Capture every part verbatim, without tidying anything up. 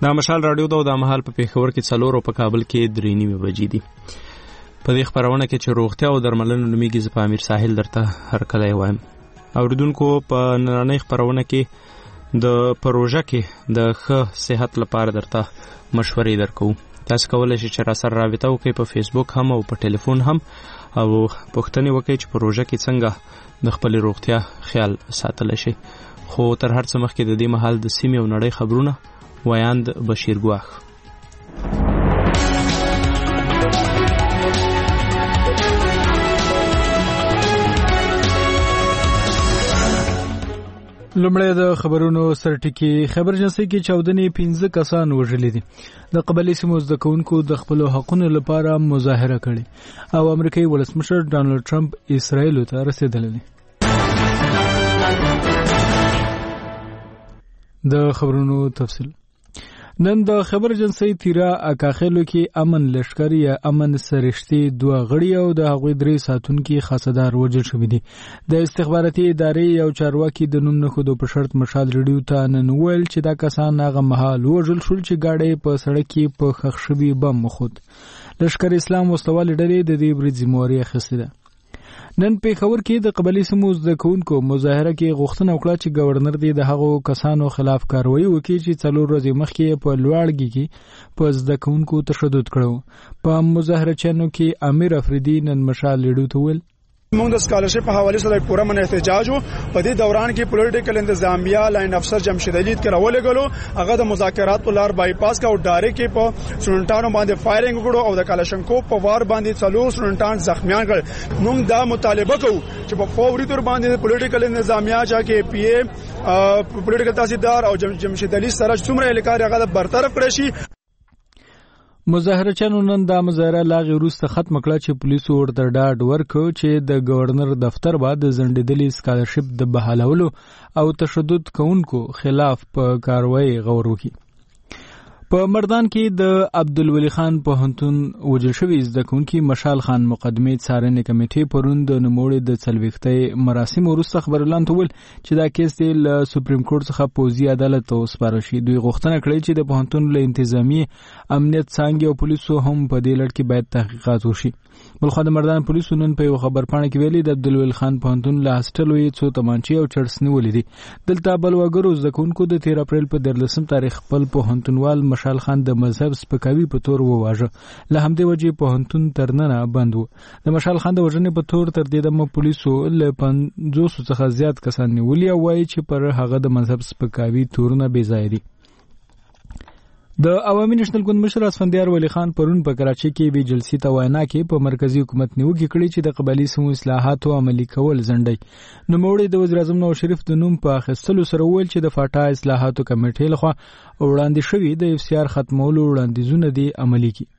دا مشال رادیو دا د مهال په پیښور کې څلور او په کابل کې درې نیمې بجې دي. په دې خبرونه کې چې روغتیا او درملنه نومیږي، زه په امیر ساحل درته هرکلی وایم. اوریدونکو، په نننۍ خبرونه کې د پروژه کې د ښه صحت لپاره درته مشورې درکوو. تاسو کولی شئ چې راسره رابطه وکړئ په فیسبوک هم او په ټلیفون هم، او پوښتنې وکړئ چې پروژه کې څنګه د خپلې روغتیا خیال ساتلی شئ. خو تر هر څه مخکې د دې مهال د سیمې او نړۍ خبرونه ویاند بشیر ګواښ. لومړی د خبرونو سرټکی. خبر جنسي کې چاودنې پنځه کسان وژلي دي. د قبایلي سیمو زده کوونکو د خپلو حقونو لپاره مظاهره کړې او امریکایي ولسمشر ډانلډ ټرمپ اسرائیل ته رسېدلی دی. د خبرونو تفصیل. نن د خبر جنسي تیرا اکاخلو کې امن لشکر یا امن سرشتي دوه غړي او د هغوی درې ساتونکي خاصدار وژل شوي دي. د استخباراتي ادارې یو چارواکي د نوم نه ښودو په شرط مشال ریډیو ته نن وویل چې دا کسان هغه مهال وژل شول چې ګاډۍ په سړک کې په ښخ شوي بم وخوت. لشکر اسلام وسلوالې ډلې د دې برید ذمهواري اخیستې ده. نن پیښور کې د قبایلي سیمو زده کوونکو مظاهره کې غوښتنه وکړه چې گورنر دې د هغو کسانو خلاف کاروایی وکړي چې څلور ورځې مخکې په لوړګي کې په زده کوونکو تشدد کړو. په مظاهرچیانو کې امیر افریدي نن مشال ریډیو ته ویل موږ د سکالرشپ په حواله سره پوره من احتجاج وو. په دې دوران کې پولیټیکل انتظامیه لاین افسر جمشید علي ته راولګلو، هغه د مذاکرات په لار بایپاس کا او ډایرکټ کې په سټوډنټانو باندې فایرینګ وکړو او د کلاشنکوف په وار باندې څلور سټوډنټان زخمیان کړل. موږ دا مطالبه کوو چې په فوري تور باندې پولیټیکل انتظامیه چې کې پی ای پولیټیکل تحصیلدار او جمشید علي سره څومره الیکار هغه برطرف کړی شي. مظاهرچیانو نن دا مظاهره لاغې وروسته ختم کړه چې پولیسو ورته ډاډ ورکړ چې د گورنر دفتر به د ځنډېدلې سکالرشپ د بحالولو او تشدد کوونکو خلاف په کاروایی غور وکړي. په مردان کې د عبدالولي خان پوهنتون وژل شوي زده کوونکي مشال خان مقدمې څارنې کمیټې پرون د نوموړي د څلوېښتۍ مراسمو وروسته خبرلاند ته وویل چې دا کیس یې له سپریم کورټ څخه پوځي عدالت ته وسپارل شي. دوی غوښتنه کړې چې د پوهنتون له انتظامي امنیت څانګې او پولیسو هم په دې لړ کې باید تحقیقات وشي. بلخوا د مردان پولیسو نن په یو خبرپاڼه کې ویلي د عبدالولي خان پوهنتون له هاسټل یې څو تمانچې او چرس نیولې دي. دلته بل وګړو زده کوونکو د تیر اپریل په دیارلسم تاریخ خپل پوهنتونوال مشال خان د مذهب سپکاوي په تور وواژه. له همدې وجې پوهنتون تر ننه بند و. د مشال خان د وژنې په تور تر دې دمه پولیسو له پنځوسو څخه زیات کسان نیولي او وایي چې پر هغه د مذهب سپکاوي تورونه بې ځایه دي. د عوامي نېشنل ګوند مشر اسفندیار ولی خان پرون په کراچۍ کې بي جلسي ته وینا کې په مرکزی حکومت نیوکې کړې چې د قبایلي سیمو اصلاحاتو عملي کول ځنډي. نوموړي د وزیر اعظم نواز شریف د نوم په اخیستلو سره وویل چې د فاټا اصلاحاتو کمیټې لخوا وړاندې شوي د اف سی آر ختمولو وړاندیزونه دي عملي کړي.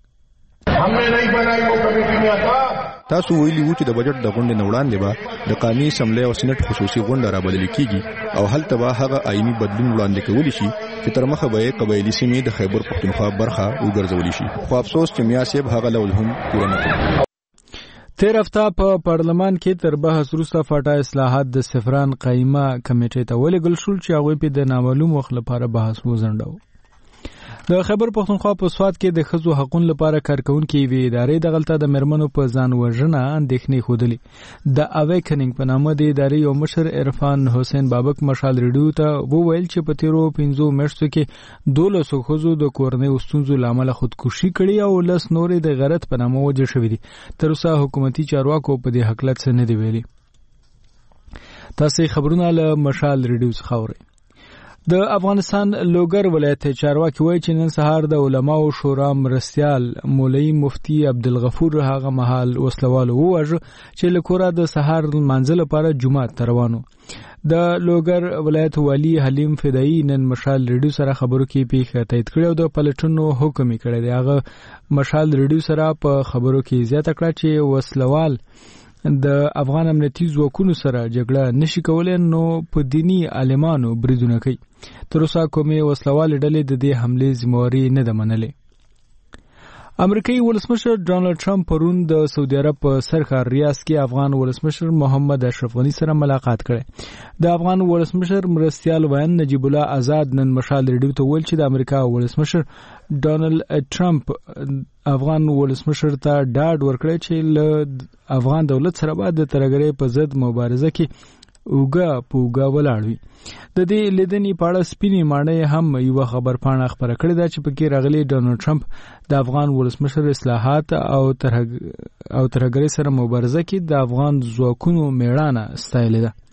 تاسو ویلي وو چې د بجټ د غونډې نه وړاندې به د قومي اسمبلی او سېنات خصوصي غونډه رابلل کیږي او هلته به هغه آئینی بدلون وړاندې کولی شي چې تر مخه به قبایلي سیمې د خیبر پښتونخوا برخه وګرځولې شي. خو افسوس چې میا صاحب هغه لول هم پوره نه کړ. تیر هفته په پارلمان کې تر بحث وروسته فاټا اصلاحات د سفران قایمه کمیټې ته ولېږل شول چې هغوی په د نامعلوم وخت لپاره بحث وځنډاوه. د خیبر پښتونخوا په سوات کې د ښځو حقوقو لپاره کارکونکي وی ادارې دغلطه د مرمنو په ځان وژنه اندېښنې ښودلې. د اویکنینګ په نامه د ادارې یو مشر عرفان حسین بابک مشال ریډیو ته وویل چې په تیرو پنځو میاشتو کې دولسو ښځو د کورنۍ ستونزو له امله خودکشي کړې او لس نورې د غیرت په نامه وژل شوي دي. تر اوسه حکومتي چارواکو په دې هکله څه نه دي ویلي. تاسې خبرونه له مشال ریډیو څخه اورئ. د افغانستان لوګر ولایت چارواکي وایي چې نن سهار د علماو شورا مرستیال مولوي مفتی عبدالغفور هغه مهال وسلوالو وواژه چې له کوره د سهار لمانځه لپاره جومات ته روان و. د لوګر ولایت والی حلیم فدایي نن مشال ریډیو سره خبرو کې پیښه تایید کړې او د پلټنو حکم یې کړی دی. هغه مشال ریډیو سره په خبرو کې زیاته کړه چې وسلوال د افغان امنیتي ځواکونو سره جګړه نشي کولای نو په دینی عالمانو بریدونه کوي. تر اوسه کومې وسلوالې ډلې د دې حملې ذمہواري نه ده منلې. امریکایي ولسمشر ډانلډ ټرمپ پرون د سعودي عرب په سرخار ریاض کې افغان ولسمشر محمد اشرف غنی سره ملاقات کړي. د افغان ولسمشر مرستیال وین نجیب الله آزاد نن مشال ریډیو ته ویل چې د امریکا ولسمشر ډانلډ ټرمپ افغان ولسمشر ته ډاډ ورکړی چې له افغان دولت سره به د ترهګرۍ په ضد مبارزه کې اوګه پوګه ولاړ وي. د دې لیدنې په اړه سپینې ماڼۍ هم یو خبر پاڼه خبره کړې ده چې پکې راغلي ډونالډ ټرمپ د افغان ولسمشر اصلاحات او ترهګ او ترهګرۍ سره مبارزه کې د افغان ځواکونو میړانه ستایلې ده.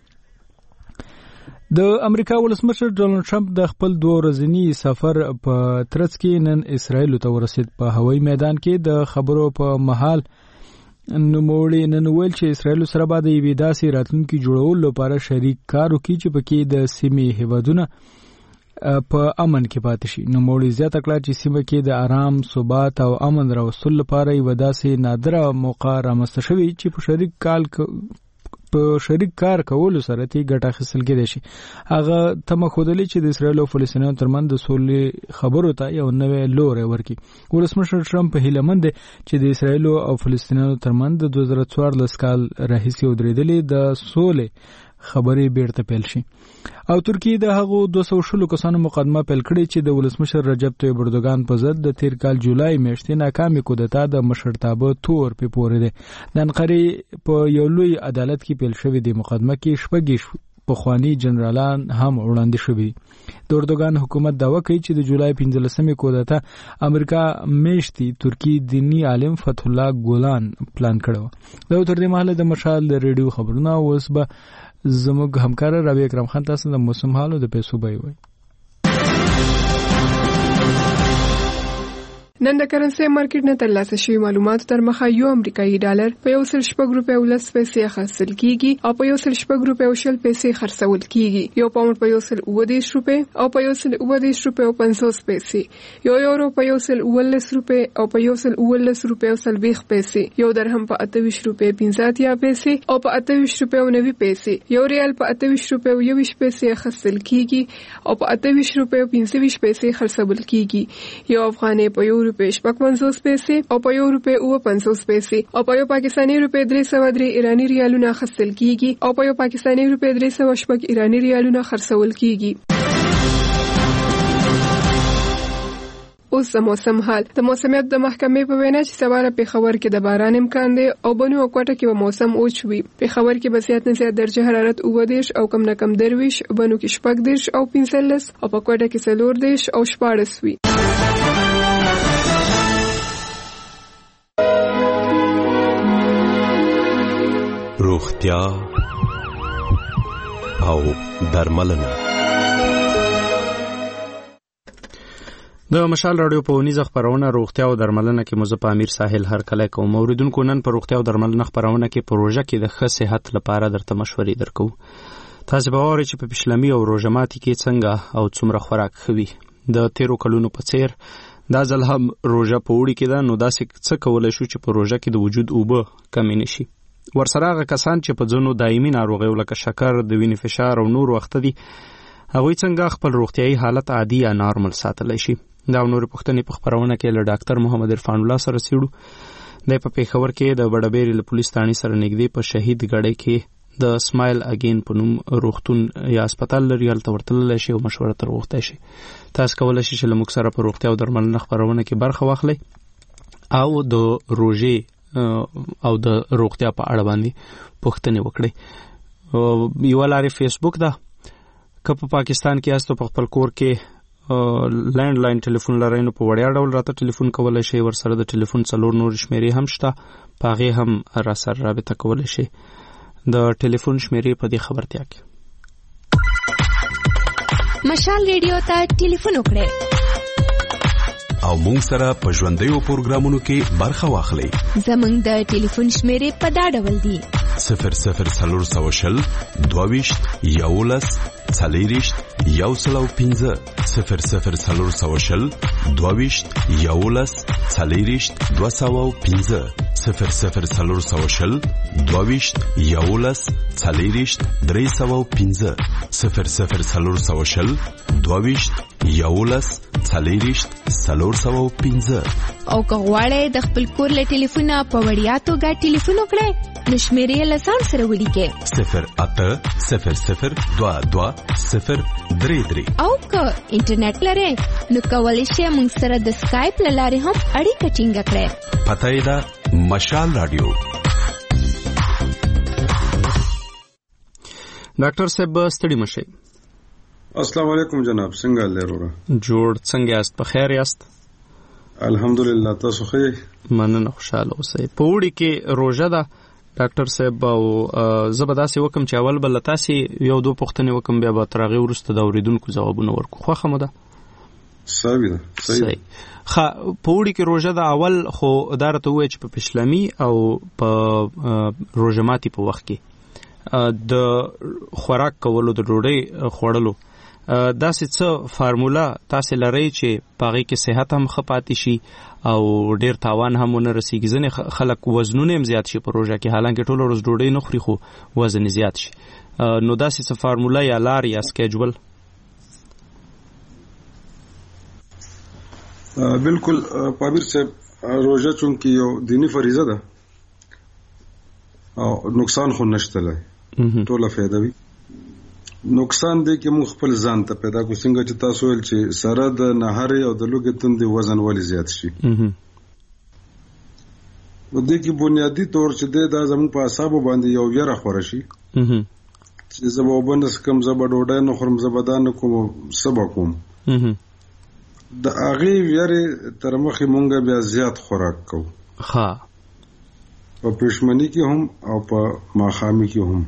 د امریکا ولسمشر ډونالډ ټرمپ د خپل دوه ورځنی سفر په ترڅ کې نن اسرائیل ته ورسید. په هوایي میدان کې د خبرو په محل نوموړي نن ویل چې اسرائیل سره به د یوې داسې راتلونکي جوړولو لپاره شریک کار وکړي چې پکې د سیمې هیوادونه په امن کې پاتې شي. نوموړي زیاته کړه چې سیمه کې د آرام، ثبات او امن راوستلو لپاره یو داسې نادره موقع رامنځته شوې چې په شریک کال په شریک کار کولو سره تی ګټه اخیستل کېدای شي. هغه تمه ښودلې چې د اسرائیل او فلسطینیانو ترمنځ د سولې خبرو ته یو نوې لوری ورکړي. ولسمشر ټرمپ هیله مند دی چې د اسرائیل او فلسطینیانو ترمنځ د دوه زره څوارلس کال راهیسې ودرېدلې د سولې خبرې بیرته پیل شي. او ترکیه د هغو دوه سوه شلو کسانو مقدمه پیل کړې چې د ولسمشر رجب طیب اردوغان په ضد د تیر کال جولای میاشتې ناکامې کودتا د مشرتابه تور په پورې ده. د انقرې په یو لوی عدالت کې پیل شوې د مقدمه کې شپږ پخوانی جنرالان هم وړاندې شوي. د اردوغان حکومت دعوه کوي چې د جولای پنځلسمې کودتا امریکا میاشتې ترکی دینی عالم فتح الله ګولان پلان کړو. دا تر دې مهاله د مشال د ریډیو خبرونه اوس به زموږ همکار رابعه اکرم خان تاسو د موسم حال او د پیسو بیه وایي. نن د کرنسي مارکیټ نه ترلاسه شوی معلومات تر مخه یو امریکایي ډالر په یو سل شپږ روپۍ ولس پیسې اخیستل کیږي او په یو سل شپږ روپۍ شل پیسې خرڅول کیږي. یو پاوند په یو سل اووه دېرش روپۍ او په یو سل اووه دېرش روپۍ او پنځوس پیسې، یو یورو په یو سل اوولس روپۍ او په یو سل اوولس روپۍ او څلوېښت پیسې، یو درهم په اته ویشت روپۍ پنځه اتیا پیسې او په اته ویشت روپۍ او نوي پیسې، یو ریال په اته ویشت روپۍ او یو ویشت پیسې اخیستل کیږي او په اته ویشت روپۍ او پنځه ویشت پیسې خرڅول کیږي. یو افغانۍ په یو روپۍ شپږ پنځوس پیسې او په یو روپۍ اووه پنځوس پیسې او په یو پاکستاني روپۍ درې سوه درې ایراني ریالونه اخیستل کیږي او په یو پاکستاني روپۍ درې سوه شپږ ایراني ریالونه خرڅول کیږي. اوس د موسم حال. د موسمیات د محکمې په وینا چې سبا پېښور کې د باران امکان دی او بنو او کوټه کې به موسم اوچ وي. پېښور کې به زیات نه زیات درجه حرارت اووه دېرش او کم نه کم درویش، بنو کې شپږ دېرش او پنځلس او په کوټه کې څلور دېرش او شپاړس وي. روغتیا او درملنه. د مشال رادیو په ونیزه خبرونه روغتیا او درملنه کې مزه په امیر ساحل هر کله کوم اوریدونکو نن په روغتیا او درملنه خبرونه کې پروژه کې د ښه صحت لپاره درته مشورې درکو. تاسو به وری چې په پښلمي او روزماتي کې څنګه او څومره خوراک خوي. د تیرو کلونو په څیر دا ځل هم روزه په وړي کې ده، نو داسې څه کولای شو چې په روزه کې د وجود اوبه کمی نشي. ورسره هغه کسان چې په ځینو دایمي ناروغیو لکه شکر، د وینې فشار او نور وخت دي، هغوی څنګه خپل روغتیايي حالت عادي یا نارمل ساتلی شي. دا نور پوښتنې په خبرونه کې له ډاکټر محمد عرفان الله سره سیړو. د په پېښور کې د بډبېري له پولیس ثانې سره نږدې په شهید غړې کې د سمایل اگین په نوم روغتون یا هسپتال لري، هلته ورتللی شي او مشوره تر غوښتی شي. تاسو کولی شئ چې له موږ سره په روغتیا او درملنه خبرونه کې برخه واخلئ او د روژې او د روغتیا په اړه باندې پوښتنې وکړئ. یوه لارې فیسبوک ده. که په پاکستان کې یاست او په خپل کور کې لینډ لاین ټلیفون لرئ نو په وړیا ډول راته ټلیفون کولی شئ. ورسره د ټلیفون څلور نور شمیرې هم شته، په هغې هم را سره رابطه کولی شئ. د ټلیفون شمیرې په دې خبرتیا کې مشال ریډیو ته ټلیفون وکړئ او مونږ سره په ژوندیو پروګرامونو کې برخه واخلئ. زمونږ د ټلیفون شمیرې په دا ډول دي: صفر صفر څلور سوه شل دوه ویشت یولس څلېرویشت یو سل او پنځه، صفر صفر څلور سوه شل دوه ویشت یولس څلېرویشت دوه سوه او پنځه، صفر صفر څلور سوه شل دوه ویشت یولس څلېرویشت درې سوه او پنځه صفر صفر څلور سوه شل دوه ویشت یولس څلېرویشت څلور سوه او پنځه. او که غواړئ د خپل کور له ټلیفونه په وړیا توګه ټلیفون وکړئ نو شمېرې یې له ځان سره ولیکئ صفر اته صفر صفر دوه دوه صفر درې درې. او که انټرنیټ لرئ نو کولی شئ موږ سره د سکایپ له لارې هم اړیکه ټینګه کړئ. پته یې ده مشال رادیو. ډاکټر صاحب ستړي مشئ. السلام علیکم جناب، څنګه لرو؟ جوړ، څنګه یاست؟ په خیر یاست؟ الحمدلله، تاسو ښه؟ مننه، خوشاله اوسئ. په وړي کې روژه ده ډاکټر صاحب، او زه به داسې وکم چې اول به له تاسې یو دو پوښتنې وکم، بیا به تر هغې وروسته د اورېدونکو ځوابونه ورکړو. خوښه مو ده؟ صحیح ده، صحیح ده. ښه، په وړي کې روژه ده، اول خو دا راته ووایه چې په پشلمي او په روژه ماتي په وخت کې د خوراک کولو، د ډوډۍ خوړلو داسې څه فارموله تاسې لرئ چې په هغې کې صحت هم ښه پاتې شي او ډېر تاوان هم ونه رسېږي؟ ځینې خلک وزنونه هم زیات شي په روژه کې، حالانکې ټوله ورځ ډوډۍ نه خوري خو وزن یې زیات شي. نو داسې څه فارموله یا لار یا سکیجول؟ بالکل پامیر صاحب، روژه چونکې یو دینی فریضه ده او نقصان خو نشته لای، ټوله فایده وي. نقصان دی کې موږ خپل ځان ته پیدا کو، څنګه چې تاسو ویل چې سره د نهارې او د لوږې تندې وزن ولې زیات شي. نو دې کې بنیادي طور چې دی دا زموږ په اعصابو باندې یو ویره خوره شي چې زه به اوبه نه څښم، زه به ډوډۍ نه خورم، زه به دا نه کوم، څه به کوم. د هغې ویرې تر مخې مونږ بیا زیات خوراک کوو، په پښمني کې هم او په ماښامي کې هم.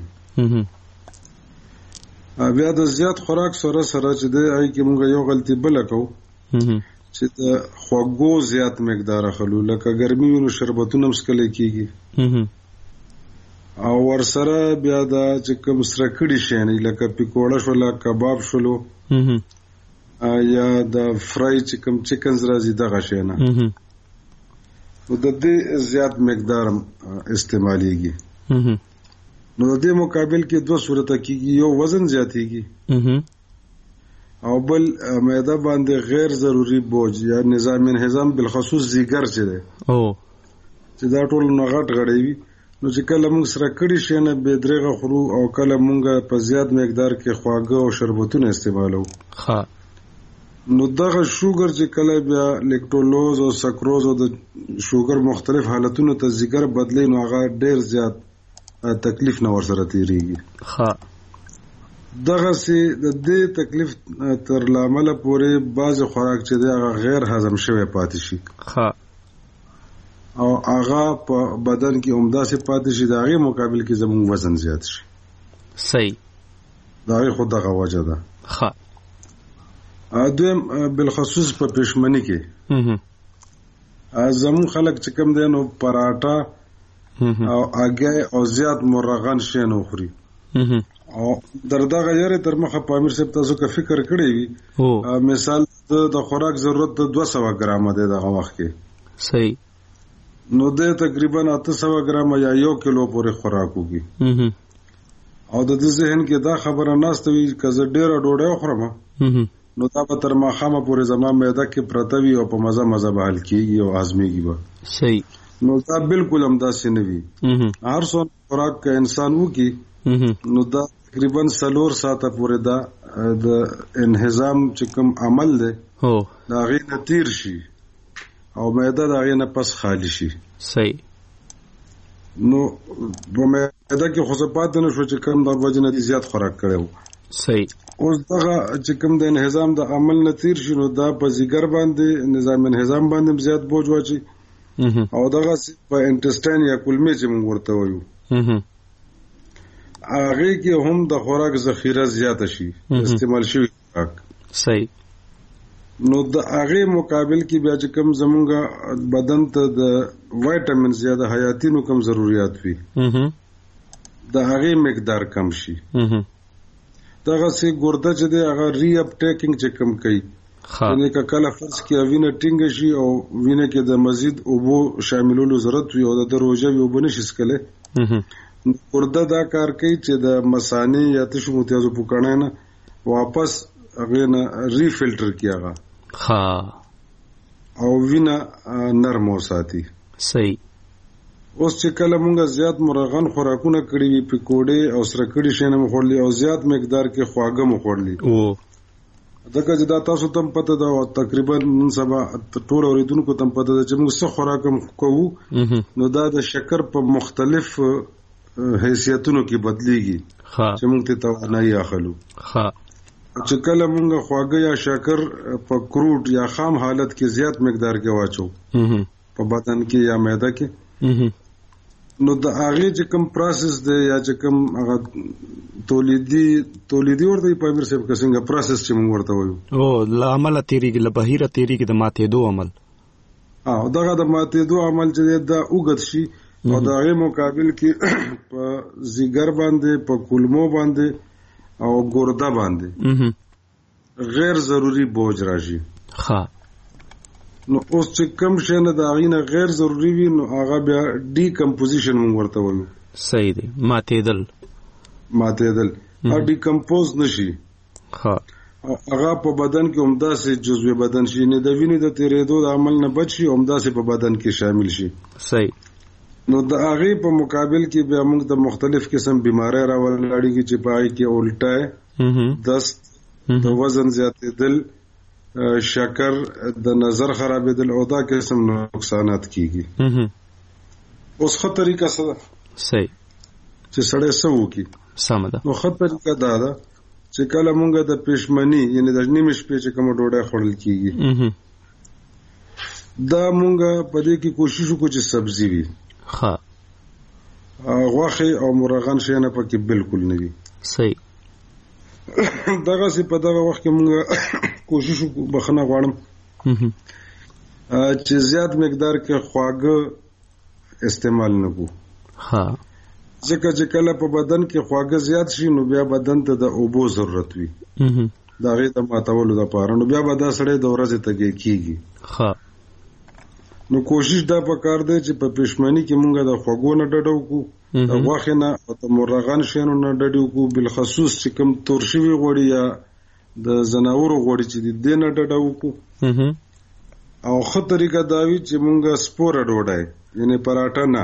بیا د زیات خوراک سره سره چې دی هغې کې مونږ یو غلطي بله کوو چې د خوږو زیات مقدار اخلو، لکه ګرمي وي نو شربتونه هم څښلی کېږي، او ورسره بیا دا چې کوم سره کړي شیان لکه پکوړه شوله، کباب شولو، یا د فرای چې کوم چکنز راځي دغه شیانه، نو د دې زیات مقدار استعمالیږي. نو د دې مقابل کې دوه صورته کېږي، یو وزن زیاتېږي او بل معده باندې غیر ضروري بوج یا نظام انهضام، بالخصوص ځیګر چې دی چې دا ټول نو غټ غړی وي، نو چې کله موږ سره کړي شیانه بې درېغه خورو او کله موږ په زیات مقدار کې خواږه او شربتونه استعمالو، نو دغه شوګر چې کله بیا لیکټولوز او سکروز او د شوګر مختلف حالتونو ته ځیګر بدلی، نو هغه ډېر زیات تکلیف نه ورسره تیریږي. دغسې د دې تکلیف تر لامله پورې بعضې خوراک چې دی هغه غیر هضم شوی پاتې شي او هغه په بدن کې همداسې پاتې شي، د هغې مقابل کې زموږ وزن زیات شي. صحیح، د هغې خو دغه وجه ده. دویم بالخصوص په پښمني کې زموږ خلک چې کوم دی نو پراټا او اګی او زیات مرغان شیان وخوري، او در دغه یارې تر مخه پامیر صاحب تاسو که فکر کړی وي، مثال د خوراک ضرورت د دوه سوه ګرامه دی دغه وخت کې، صحیح، نو دی تقریبا اته سوه ګرامه یا یو کیلو پورې خوراک وکړي، او د دې ذهن کې دا خبره ناسته وي که زه ډېره ډوډۍ وخورم نو دا به تر ماښامه پورې زما معده کې پرته وي او په مزه مزه به حل کېږي او هضمېږي به. صحیح، نو دا بالکل همداسې نه وي. هر څومره خوراک که انسان وکړي نو دا تقریبا څلور ساعته پورې دا د انهضام چې کوم عمل دی د هغې نه تیر شي او معده د هغې نه پس خالي شي. صحیح، نو په معده کې خو څه پاتې نه شو چې کوم د وجې نه زیات خوراک کړی و. صحیح، اوس دغه چې کوم د انهضام د عمل نه تیر شي نو دا په ځیګر باندې نظام انهضام باندې زیات بوج واچي، او دغه په انټسټاین یا کولمې چې موږ ورته وایو هغې کې هم د خوراک ذخیره زیاته شي، استعمال شوي خوراک. صحیح، نو د هغې مقابل کې بیا چې کوم زمونږ بدن ته د وایټامینز یا د حیاتینو کم ضروریات وي د هغې مقدار کم شي. دغسې ګرده چې دی هغه ری اپ ټیکنګ چې کم کوي یعنی که کله فرض کې وینه ټینګ شي او وینه کې د مزید اوبو شاملولو ضرورت وي او د روزه وي وبنه شي سکله ورده دا کار کوي چې د مسانی یا تشو متیازو پکانه نه واپس هغه نه ریفلټر کیږي ها او وینه نرم وساتي. صحیح. اوس چې کله مونږه زیات مرغان خوراکونه کړی وي پکوړې او سره کړي شي نه مخورلي او زیات مقدار کې خواږه مخورلي او دغه چې دا تاسو تم پته دا تقریبا نن سبا ټول اوریدونکو تم پته ده چې موږ څه خوراکم کوو نو دا د شکر په مختلف حیثیتونو کې بدليږي چې موږ ته توانایي اخلو. ها چې کله موږ خواږه یا شکر په کروډ یا خام حالت کې زیات مقدار کې واچو په بدن کې یا معده کې نو د هغه چې کوم پروسس دی یا چې کوم هغه تولیدي تولیدي ورته په امیر صاحب څنګه پروسس چې موږ ورته وایو او ل عمل تیریږي له بهیره تیریږي د ماته دو عمل او دغه د ماته دو عمل چې دا اوګد شي او د هغه مقابل کې په زیګر باندې په کولمو باندې او ګورده باندې غیر ضروری بوج راشي. ها نو اوس چې کم شي نه دا غینه غیر ضروری وي نو هغه بیا ډی کمپوزیشن موږ ورته وایو. صحیح دی. ماتېدل ماتېدل او ډی کمپوز نشي. ها هغه په بدن کې عمده سي جزوی بدن شي نه د وینې د تیرېدو د عمل نه بچي عمده سي په بدن کې شامل شي. صحیح. نو د هغه په مقابل کې بیا موږ د مختلف قسم بیماری راوړلړيږي چې پای کې الټه دست د وزن زیاتېدل شکر د نظر خرابېدل او دا قسم نقصانات کیږي. اوس خو طریقه څه ده؟ صحیح. چې سړی څه وکړي؟ سم ده. نو خو طریقه دا ده چې کله مونږ د پېشمنی یعنی د نیمه شپې چې کوم ډوډۍ خوړل کیږي دا مونږ په دې کې کوشش وکړو چې سبزي وي. ها غوښه او مرغان شي نه پکې بالکل نه وي. صحیح. دغه سي په دغه وخت کې مونږ کوشش وکړو بخنه غواړم چې زیات مقدار کې خواږه استعمال نه کو. ها ځکه چې کله په بدن کې خواږه زیات شي نو بیا بدن ته د اوبو ضرورت وي دا غي ته ماتولو د پاره نو بیا به دا سړی د ورځې تګي کیږي. ها نو کوشش دا پکار دی چې په پښمنی کې مونږه د خواږو نه ډډو کو د غوښه نه او د مرغان شینو نه ډډو کو بل خصوص چې کوم تورشوي غوړي یا د زناورو غوړي چې د نه ډډو کو او خو طریقه دا وی چې مونږه سپوره ډوډۍ یعنی پراټا نه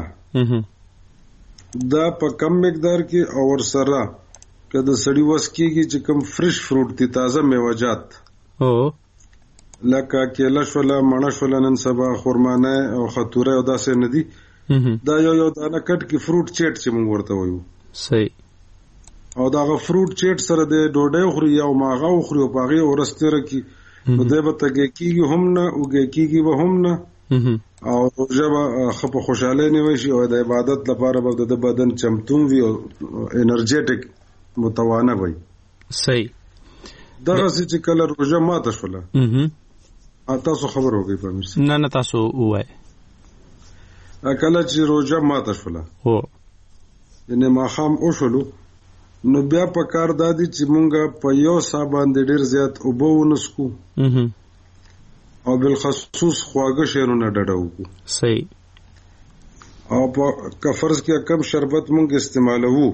دا په کم مقدار کې او سره کله سړی وس کېږي چې کوم فرش فروټ دي تازه میوه‌جات او لکه کېله شوله مڼه شوله نن سبا خرمانه او خطوره او داسې نه دي دا یو یو دانه کټ کې فروټ چیټ چې موږ ورته وایو. صحیح. او دا غ فروټ چیټ سره د ډوډۍ خوري او ماغه خوري او باغې ورستره کی نو دا به تګي کیږي هم نه اوګه کیږي به هم نه او روزه خپ خوشاله نه وي شي او د عبادت لپاره به د بدن چمتون وي او انرژیټک متوانه وي. صحیح. دا چې کله روزه ماته شوله تاسو خبر وګی په مرسي نه نه تاسو وای کله چې روزه ماته شوله هو یعنی ما خام او شلو نو بیا په کار دادی چې مونږه په یو صابان د ډیر زیات او بو نسکو او بل خصوص خواږه شینو نه ډډو کو. صحیح. او په کفرز کې کم شربت مونږ استعمالوو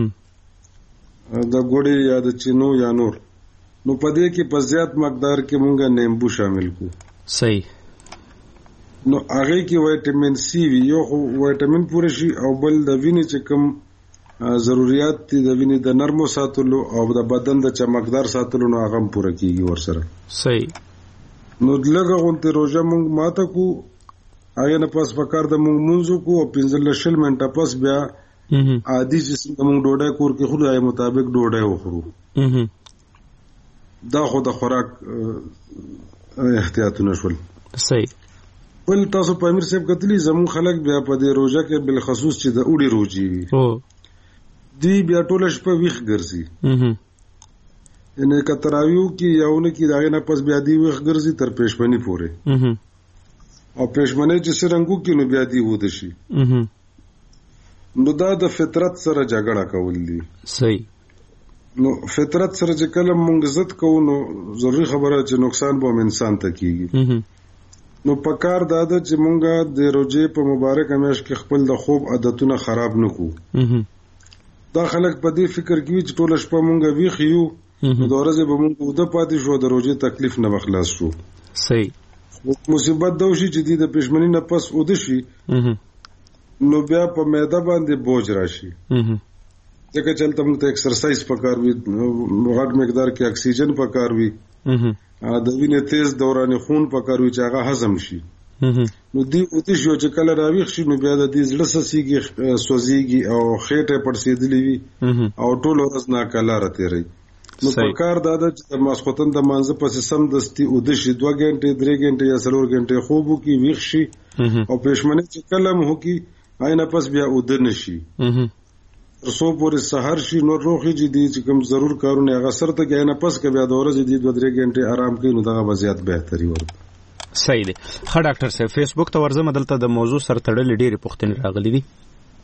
د ګوړې یا د چینو یا نور نو په دې کې په زیات مقدار کې مونږه نیمبو شامل کو. صحیح. نو هغه کې وټامین سی وی یو وټامین پوره شي او بل د وینې چې کوم ضرورت دي د وینې د نرمو ساتلو او د بدن د چمکدار ساتلو نو هغه پوره کیږي ورسره. صحیح. نو دلته غونته روزه مونږ ماته کو هغه نه پس پکار د مونږ منځو کو او پنځل شل منټه پس بیا عادي چې مونږ ډوډۍ کور کې خوري هغه مطابق ډوډۍ وخورو. دا خو د خوراک احتیاطونه شول. صحیح. ول تاسو په امیر صاحب کتلی زمون خلک بیا په دې روزه کې بل خصوص چې د اوړي روزي وي او دی بیا ټول شپه ویخ ګرځي ان کتراویو کې یاونه کې داغه نه پس بیا دی ویخ ګرځي تر پېشمنی پورې او پېشمنی چې سرنګو کې نو بیا دی وود شي نو دا د فطرت سره جګړه کول دي. صحیح. نو فطرت سره چې کله مونږ عزت کوو نو ضروري خبره چې نقصان به انسان ته کیږي. نو پکار دا ده چې مونږه د روزې په مبارک میاشت کې خپل د خوب عادتونه خراب نه کو. دا خلک په دې فکر کوي چې ټول شپه مونږه ویښ یو نو د ورځې به مونږ د پاتې شو د روزې تکلیف نه بخلاص شو. صحیح. مصیبت دا وشي چې د پښمنۍ نه پس ود شي نو بیا په معده باندې بوج راشي. ځکه چې تل موږ ته ایکسرسایز پکار وي، غټ مقدار کې اکسیجن پکار وي، د وینې تیز دوران خون پکار وي چې هغه هضم شي. نو دی او دې شو چې کله راويخ شي نو بیا د دې زړه سسيږي سوځيږي او خېټه پړسېدلې وي او ټول ورځ ناکله راته رہی. نو پکار دا چې ماسختن د مانزه پس سم دستي او د شي دوه غنټه درې غنټه یا څلور غنټه خوب وکي ویښ شي او پښمنه چې کلم هوکي آینه پس بیا او د نشي رسو پورې سحر شي نو روخي جدي چې کوم ضرور کارونه هغه سره ته غاینه پس کې بیا د ورځې دی دوه درې غنټه آرام کوي نو دا وضعیت بهتري ورته. صحیح دی. ښه ډاکټر صاحب فیسبوک ته ورځم دلته د موضوع سره تړلې ډېرې پوښتنې راغلي دي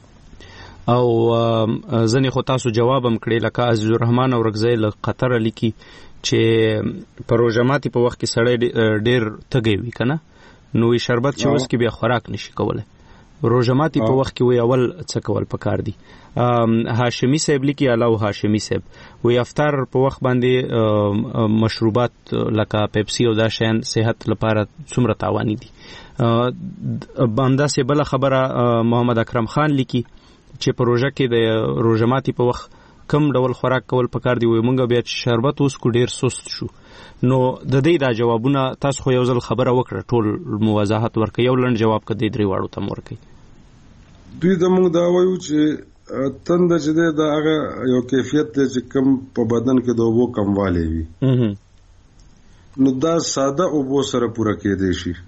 او ځنې خو تاسو جواب هم کړی لکه عزیز الرحمن او رغزی له قطر لیکي چې په روژه ماتي په وخت کې سړی ډېر تږی وي که نه نو شربت چې اوس کې بیا خوراک نشي کولی. روژه ماتي په وخت کې وی اول څه کول پکار دي. هاشمي صاحب لیکي علاوه هاشمي صاحب وی افطار په وخت باندې مشروبات لکه پیپسي او دا شیان صحت لپاره څومره تاواني دي. همداسې بله خبره محمد اکرم خان لیکي چې په روژه کې د روژه ماتي په وخت کم ډول خوراک کول پکار دی. وی مونږ بیا چې شربت اوس کو ډیر سست شو نو د دې دا جوابونه تاسو خو یو ځل خبره وکړه ټول موضوعات ورکړي یو لنډ جواب کړي درې واړو ته ورکړي. دوی د موږ دا وایو چې تند چې دا هغه یو کیفیت دی چې کم په بدن کې د اوبو کموالی وي نو دا ساده اوبو سره پوره کېدی شي.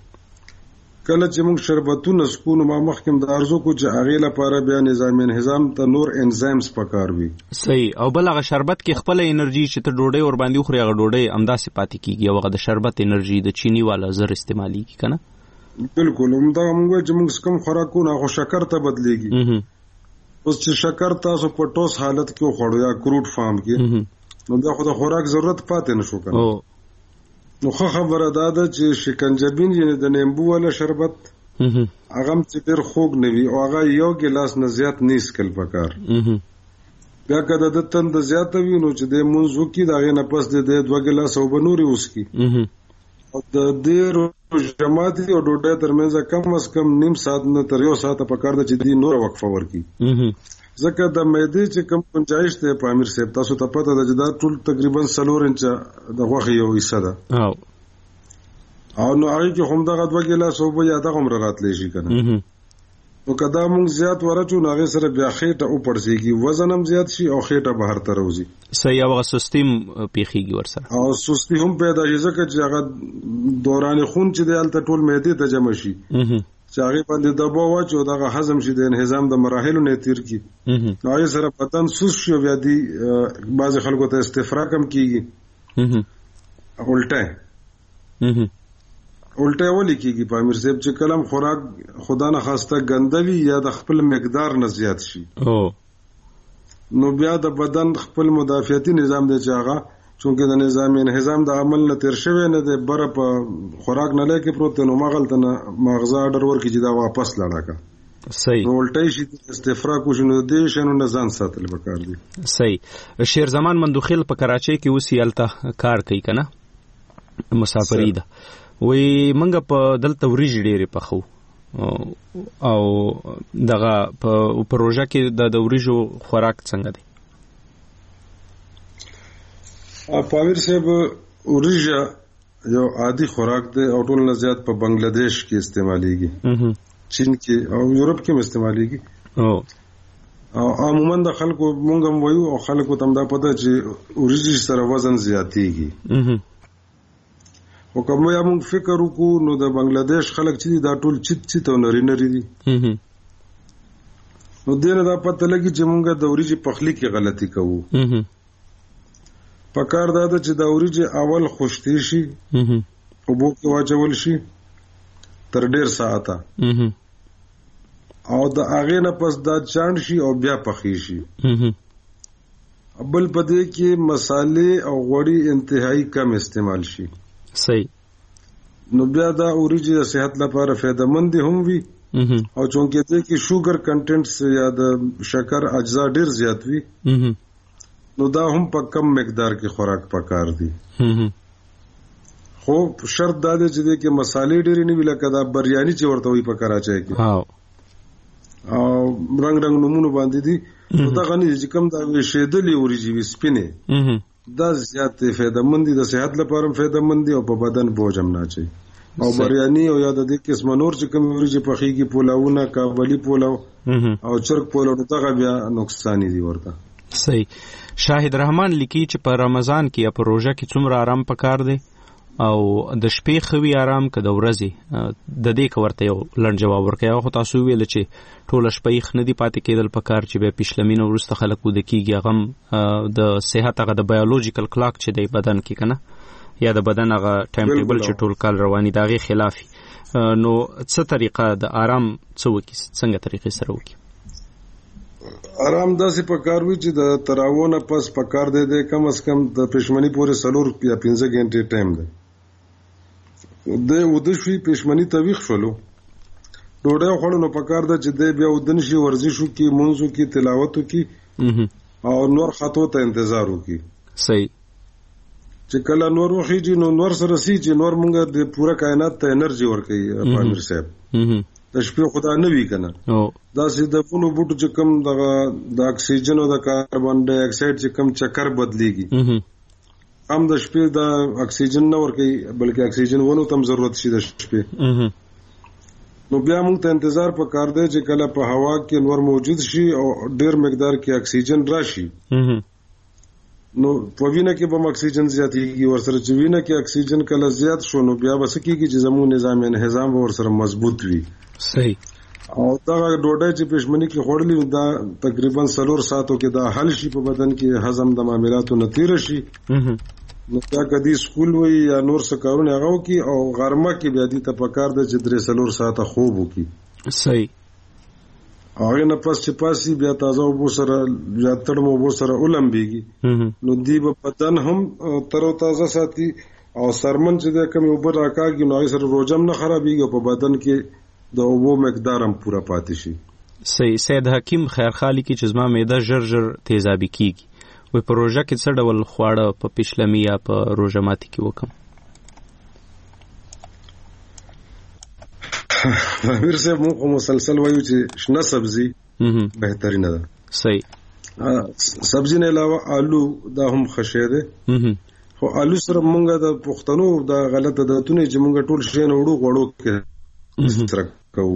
کله چې موږ شربتونه سکو نو ما مخکې د ارزو کو چې هغې لپاره بیا نظام انهضام ته نور انزایمز پکار وي. صحیح. او بل هغه شربت کې خپله انرژي چې ته ډوډۍ ور باندې وخورې هغه ډوډۍ همداسې پاتې کېږي او هغه د شربت انرژي د چیني والا زر استعمالېږي که نه. بالکل همدغه موږ وایو چې موږ کوم خوراک کوو هغه شکر ته بدلېږي. اوس چې شکر تاسو په ټوس حالت کې وخوړو یا کروډ فارم کې نو بیا خو د خوراک ضرورت پاتې نه شو که نه. نو خو خبره دا ده چې شکنجبین یعنی د نیمبو والا شربت هغه هم چې ډېر خوږ نه وي او هغه یو ګیلاس نه زیات نه څښل پکار. بیا که د تند زیاته وي نو چې دی مونځ وکړي د هغې نه پس د دی دوه ګیلاسه اوبه نورې وڅښي او د دې روژه ماتي او ډوډۍ ترمنځ کم از کم نیم ساعت نه تر یو ساعته پکار ده چې دی نوره وقفه ورکړي. ځکه د معدې چې کوم گنجایش دی په امیر صاحب تاسو ته پته ده چې دا ټول تقریبا څلور انچه د غوښې یو حصه ده او نو هغې کې همدغه دوه ګیلاسه اوبه یا دغه عمره راتلی شي که نه. نو که دا مونږ زیات ورچو نو هغې سره بیا خېټه وپړسېږي وزن هم زیات شي او خېټه بهر ته راوځي. صحیح. او هغه سستي هم پیښېږي ورسره او سستي هم پیدا شي ځکه چې هغه دوران خون چې دی هلته ټول معدې ته جمع شي چې هغې باندې دبا واچي او دغه هضم شي د انهضام د مراحلو نه تیر کړي نو هغې سره بدن سست شي او بیا دي بعضې خلکو ته استفراق هم کېږي. الټی الټی ولې کېږي په امیر صاحب چې کلم خوراک خدا نه خواسته ګنده وي یا د خپل مقدار نه زیات شي نو بیا د بدن خپل مدافعتي نظام دی چې هغه چونکه د نظام انهضام د عمل نه تیر شوی نه دی بره په خوراک نه لکه پروت نو مغلته نه مغزه اډر ورکړي چې دا واپس لاړه کا. صحیح. نو الټی شي استفراق وشي نو دې شنو نه ځان ساتل پکار دي. صحیح. شیر زمان مندوخیل په کراچۍ کې اوس هلته کار کوي که نه مسافري ده وی منګه په دلته وریجې ډېرې پخو او دغه په پروژه کې د د وریجو خوراک څنګه دی؟ پامیر صاحب وریجه یو عادي خوراک دی او ټول نه زیات په بنگلاديش کې استعمالېږي چین کې او یورپ کې هم استعمالېږي او عموما د خلکو مونږ هم وایو او خلکو ته هم دا پته چې وریجې سره وزن زیاتېږي او کوم یا مونږ فکر وکړو نو د بنگلاديش خلک چې دا ټول چیت چیت او نری نری دي نو دې نه دا پته لګي چې مونږ د وریجې پخلی کې غلطي کوو. پکار دا ده چې د وریجې اول خوشتي شي اوبو کې واچول شي تر ډېر ساعته او د هغې نه پس دا چاڼ شي او بیا پخې شي بل پدې کې مصالې او غوړي انتهایی کم استعمال شي. صحیح. نو بیا دا اوریجی د صحت لپاره فائدہ مند هم وي او چونکه دې کې شوګر کنټینټس یا د شکر اجزا ډیر زیات وي نو دا هم په کم مقدار کې خوراک پکار دي. خو شرط دا دی چې دې کې مصالې ډېرې نه وي لکه دا بریاني چې ورته وي په کراچۍ کې او رنگ رنگ نمونه باندې دي نو دا غني چې کم دا شیدلې اوریجی وي سپینه دا زیات فائدہ مند دي د صحت لپاره فائدہ مند دي او په بدن بوج هم نه چي او بریاني او یاد دي قسم نور چې کوم اوریجی په خيږي پولاونه کابلی پولاو او چرګ پولاو دغه بیا نقصان دي ورته. صحیح. شاهد رحمان لیکي چې په رمضان کې یا په روزه کې څومره آرام پکار دی او د شپې خوي آرام که د ورځې د دې کورته یو لړ جواب ورکړی. خو تاسو ویل چې ټول شپې خ نه دی پاتې کېدل پکار چې به پښلمینه ورسته خلک ود کیږي غم د صحت هغه د بایولوژیکل کلاک چې دی بدن کې کنه یا د بدن هغه ټایم ټیبل چې ټول کال رواني داغه خلافي. نو څه طریقه د آرام څه وکي څنګه طریقې سره وکي؟ آرام داسې پکار وي چې د تراوونه پس پکار دی دی کم از کم د پښمنی پورې سلور یا پنځه غنټې ټایم دی د ودشوي پښمنی تویخ شولو ډوډۍ خوړلو نو پکار ده چې د بیا ودن شي ورزشو کې منځو کې تلاوتو کې او نور خطو ته انتظار وکي. صحیح. چې کله نور وخیږي نو نور سره سي چې نور مونږ د پوره کائنات ته انرژي ورکوي پامیر صاحب د شپې خدا نه وی کنه دا سي د فونو بوټو چې کم د اکسیجن او د کاربن ډای اکساید چې کم چکر بدليږي هم د شپې د اکسیجن نه ورکوي بلکې اکسیجن ونه تم ضرورت شي د شپې نو بیا موږ ته انتظار پکار دی چې کله په هوا کې نور موجود شي او ډیر مقدار کې اکسیجن راشي نو په وینه کې به اکسیجن زیاتېږي ورسره چې وینه کې اکسیجن کله زیات شو نو بیا بس کېږي چې زموږ نظام انهضام ورسره مضبوط وي. صحیح. او دا ډوډۍ چې پښمنی کې خوړلې دا تقریبا سلور ساعتو کې دا حل شي په بدن کې هضم د معاملاتو نتیره شي نو دا کدي سکول وي یا نور څه کارونه هغه کی او غرمه کې بیا دي ته پکار د چې درې سلور ساعته خوب وکي. صحیح. هغه نه پس چې پاسي بیا تازه وبو سره یا تړمو وبو سره اولمبيږي نو دی په بدن هم تر تازه ساتي او سرمن چې د کمی وبر راکاږي نو هغه سره روزم نه خرابيږي په بدن کې د اوبو مقدار هم پورا پاتې شي. صحیح. سید حکیم خیرخالی کی چې زما معده ژر ژر تیزابي کیږي وي په روزه کې څه ډول خواړه په پښلمی یا په روزه ماتي کې وکم؟ امیر صاحب مو مسلسل وایو چې شنه سبزی بهترینه ده. صحیح. سبزی نه علاوه آلو دا هم خشه ده خو آلو سره مونږه د پښتنو دا غلطه عادتونه چې مونږ ټول شي نه وړو غوړو کې سره کوو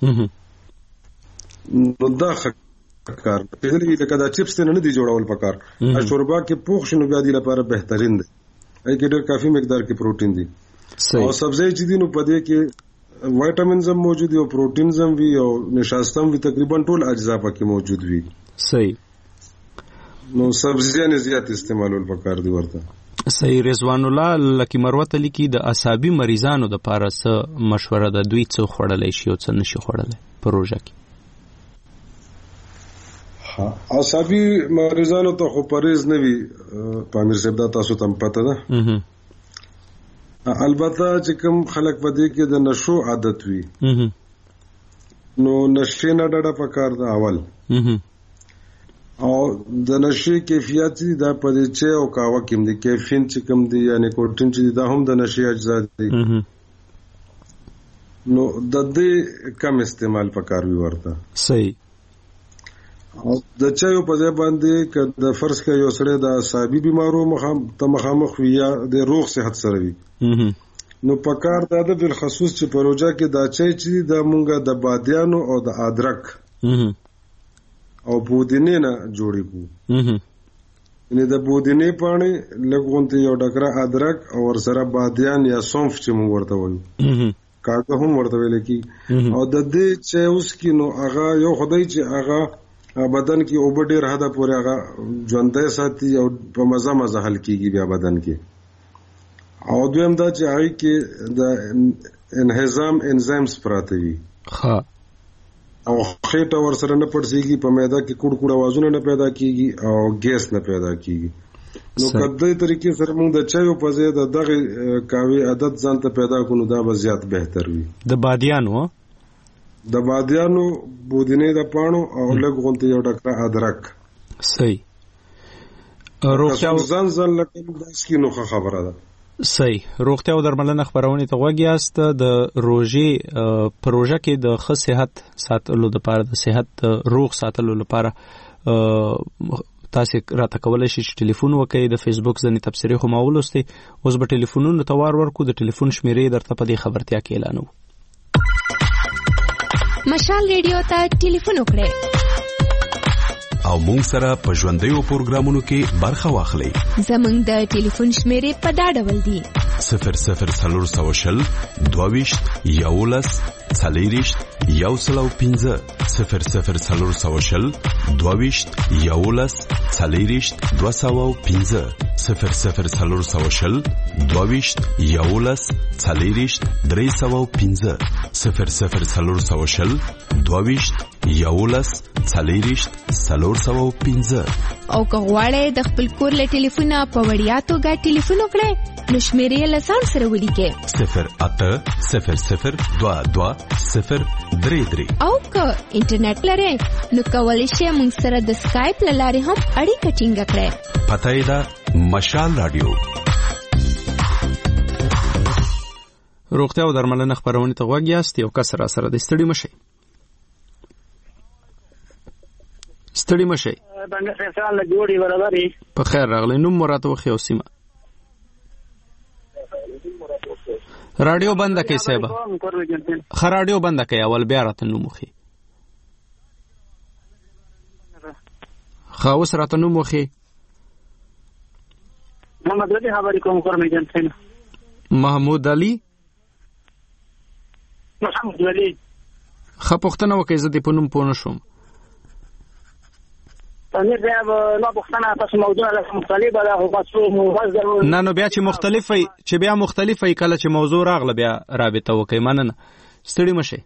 نو دا کار په دې کې دا چپس نه دي جوړول پکار ا شوربا کې پوښ شنو بیا دي لپاره بهترین دي اې کې ډېر کافي مقدار کې پروتین دي او سبزی چې دي نو په دې کې وایټامینز هم موجود دي او پروتینز هم وي او نشاستم وي تقریبا ټول اجزا پکې موجود وي. صحیح. نو سبزیانه زیات استعمالول پکار دي ورته. صحیح. رضوان الله لکی مروت لیکي د اعصابي مریضانو د پاره څه مشوره ده دوی څه خوړلای شي او څه نشي خوړلای په روزه کې؟ ها اعصابي مریضانو ته خو پرهیز نه وي پامیر صاحب دا تاسو ته پته ده. البته چې کوم خلک په دې کې د نشو عادت وي نو نشه نه ډډه پکار ده اول او د نشي کیفیت دا په دې چې او کاوه کوم دي کیفین چې کوم دي یا نیکوټین چې دا هم د نشي اجزا دي نو د دې کم استعمال پکار وي ورته. صحیح. او د چایو په ځای باندې ک د فرض کې یو سره د اعصابي بیمارو مخام ته مخامخ وي یا د روغ صحت سره وي نو پکار دا د بل خصوص چې پروژه کې دا چای چې د مونږه د بادیانو او د ادرک او بودینه نه جوړی کو یعنی د بودینه پانی لګونته یو ډکره ادرک او ور سره بادیان یا سونف چې مونږ ورته وایو کاغه هم ورته ویل کی او د دې چې اوس کې نو هغه یو خدای چې هغه بدن کې او ډېر حدا پورې هغه ژوندۍ ساتي او په مزه مزه حل کیږي بیا بدن کې او دویم دا چې هغه کې د انهضام انزایمز پراته وي. ها او خېټه ور سره نه پړسيږي، په معده کې کوډ کوډ आवाजونه نه پیدا کیږي او ګیس نه پیدا کیږي. نو کدی طریقې سره موږ د چایو په ځای د دغه کاوی عادت ځان ته پیدا کړو، دا به زیات بهتر وي. د بادیانو د بادیانو بودینه د پانو او لږ غونته یو ډکه ادرک. صحیح. روغتیا ځان ځان لکه داس کې نو خبره ده. صحیح. روغتیا او درملنه خبرونه ته غوږی است. د روژې پروژه کې د ښه صحت ساتلو لپاره، د صحت روغ ساتلو لپاره تاسو راته کولای شئ چې ټلیفون وکړئ. د فیسبوک ځنې تبصرې خو ما ولوستې، اوس به ټلیفونونو ته وار ورکو. د ټلیفون شمیرې درته په دې خبرتیا کې اعلانوو. مشال ریډیو ته ټلیفون وکړئ او مونږ سره په ژوندیو پروګرامونو کې برخه واخلئ. زمونږ د ټلیفون شمیرې په دا ډول دي: صفر صفر څلور سوه شل دوه ویشت یولس څلېرویشت یو سل او پنځه، صفر صفر څلور سوه شل دوه ویشت یولس څلېرویشت دوه سوه او پنځه، صفر صفر څلور سوه شل دوه ویشت یولس څلېرویشت درې سوه او پنځه، صفر صفر څلور سوه شل دوه ویشت یولس څلېرویشت څلور سوه او پنځه. او که غواړئ د خپل کور له ټلیفونه په وړیا توګه ټلیفون وکړئ نو شمیرې له ځان سره ولیکئ: صفر اته صفر صفر دوه دوه صفر درې درې. او که انټرنیټ لرئ نو کولی شئ موږ سره د سکایپ له لارې هم اړیکه ټینګه کړئ. پته یې ده مشال رادیو. روغتیا او درملنه خبرونه ته غوږ یاست. یو کس را سره د ستړي مشي ستړي مشي څنګه څنګه له جوړي ورغلي. په خیر راغلی. نوم مراتب خو او سیمه رادیو بند کړئ صاحب. خ رادیو بند کړئ اول بیا راته نوم وخی. خ اوس راته نوم وخی. محمد علي خبرې کوم کورمجن څنګه. محمود علي محمد علي خ پښتنه وکي زه دې په نوم پونه شوم. نه بیا نو پښتنه تاسو موضوع له مختلفه ده او تاسو موضوع نه نو بیا چې مختلفه چې بیا مختلفه کله چې موضوع راغله بیا رابطه وکي. مننه. ستړي مشه.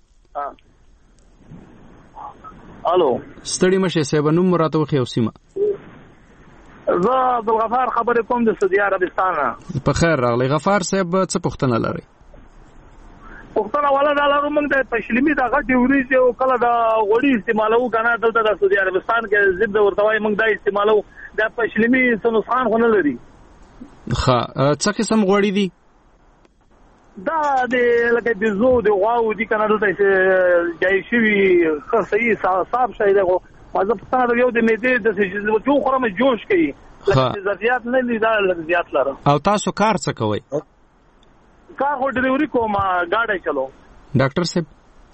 الو ستړي مشه صاحب. نوم مراتب خو او سیمه. زه عبدالغفار خبرې کوم د سعودي عربستان. په خیر راغلی غفار صاحب. څه پښتنه لري؟ پښتنه والا دا لرو موږ د پښلمی د غټي وریځ او کله د غوړي استعمالو کنه دلته د سعودي عربستان کې زبده ورته وای موږ دا استعمالو د پښلمی څه نقصان خو نه لري. ښه څه قسم غوړي دي؟ دا د لکه د زو د غواو دي کنه دلته جای شوی ښه صحیح صاحب شي دغه مازه پښتنه یو د میده د جو خرم جوش کوي لکه زیات نه لیدا زیات لره. او تاسو کار څه کوئ؟ کار هو ډلیوري کوم گاډي چلو. ډاکټر صاحب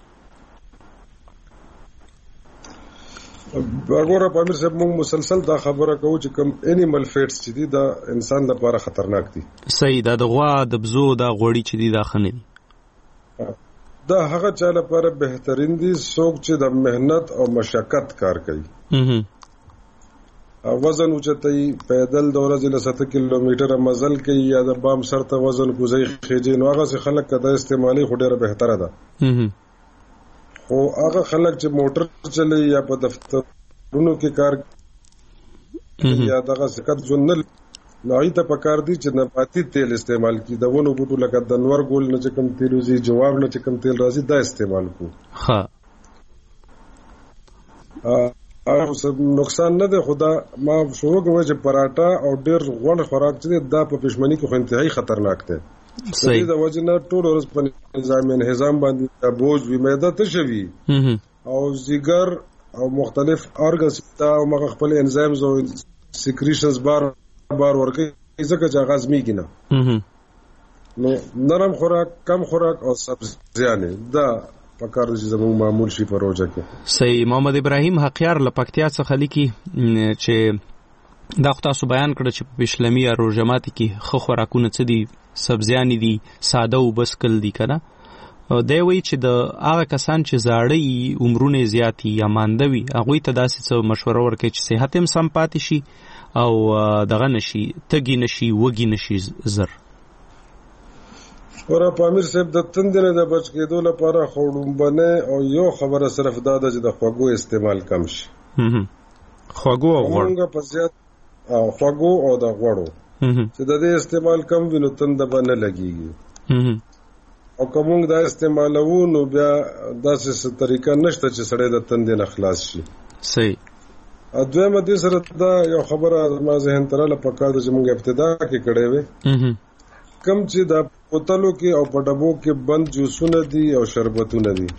وګوره پامیر صاحب موږ مسلسل دا خبره کوو چې کوم انیمل فیټس چې دي دا انسان لپاره خطرناک دي. صحیح. دا د غوا د بزو دا غوړي چې دي دا خنه دي. دا هغه چا لپاره بهترین دي څوک چې د مهنت او مشقت کار کوي. وزن اوچتای پیدل د ورځې له سات کیلومتره مزل کوي یا د بام سرته وزن کوزي خېجې نو هغه خلک کده استعمالي خو ډیره بهتره ده. خو هغه خلک چې موټر چلي یا په دفترونو کې کار یا دغه سکت ځون نه نوې ته پکار دي چې نباتي تیل استعمال کی د ونو بوټو لکه د نور ګول نه چې کوم تیل وزي جواب نه چې کوم تیل راځي دا استعمال کو. ها او سب نقصان نه ده. خدا ما شروع کوم چې پراټا او ډیر غوړ خوراک چې دا په پښمنۍ کې خو انتهایی خطرناک ده. صحیح. دا وجه نه ټول ورځ په نظام انهضام باندې بوج وي معده ته شوي او زیګر او مختلف ارګنز او مغ خپل انزایمز او سیکریشنز بار بار ورکه ځکه چې غاز میږي نه. نو نرم خوراک کم خوراک او سبزیانه دا پکار دي چې زموږ معمول شي په روزه کې. صحیح. محمد ابراهیم حقیار لپکتیا څخه لیکي چې دا خو تاسو بیان کړ چې په پښلمی یا روزمات کې خو خوراکونه څه دي، سبزیان دي، ساده او بسکل دي کنه. دی وی چې د هغه کسان چې زاړه عمرونه زیاتی یا ماندوي هغه ته داسې څه مشوره ورکړي چې صحت هم سم پاتې شي او دغه نشي تګي نشي وګي نشي زر. ور پامیر صاحب د تندې نه د بچ کېدو لپاره خوړومبنه او یو خبره صرف دا ده چې د خوږو استعمال کم شي. خوږو او غوړ په زیات او خوږو او د غوړو چې د دې استعمال کم وي نو تنده به نه لګېږي. او که موږ دا استعمالوو نو بیا داسې طریقه نشته چې سړی د تندې نه خلاص شي. صحیح. دویمه دې سره دا یو خبره ما ذهن ته راله پکار ده چې موږ ابتدا کې کړې وې کم چې دا بوتلو کې او په ډبو کې بند جوسونه دي او شربتونه دي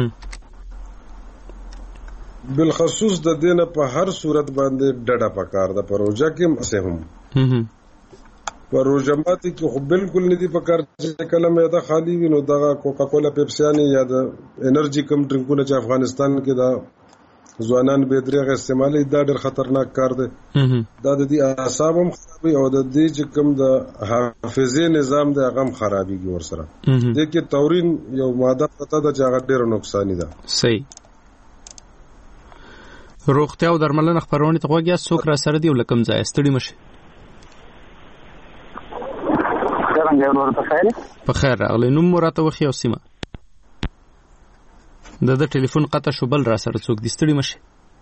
بالخصوص د دینه په هر صورت باندې ډډه پکار ده. په روژه کې مسه هم په روژه ماتي کې خو بالکل نه دي پکار چې کله معده خالی وي نو دغه کوکا کولا پیپسیانی یا د انرژي کم ډرینکونه چې افغانستان کې دا ځوانان به درېغه استعمالي دا ډېر خطرناک کار دی. دا د دې اعصاب هم خرابوي او د دې چې کوم د حافظې نظام دی هغه هم خرابېږي ورسره. دې کې تورین یو ماده پته ده چې هغه ډېره نقصاني ده. صحیح. روغتیا او درملنه خبرونه ته غوږی څوک را سره دی ولکم ځای ستړي مشه. په خیر راغلی. نوم مراته وخی او سیمه د د ټلیفون قطع شو بل را سره څوک دي ستړي مشه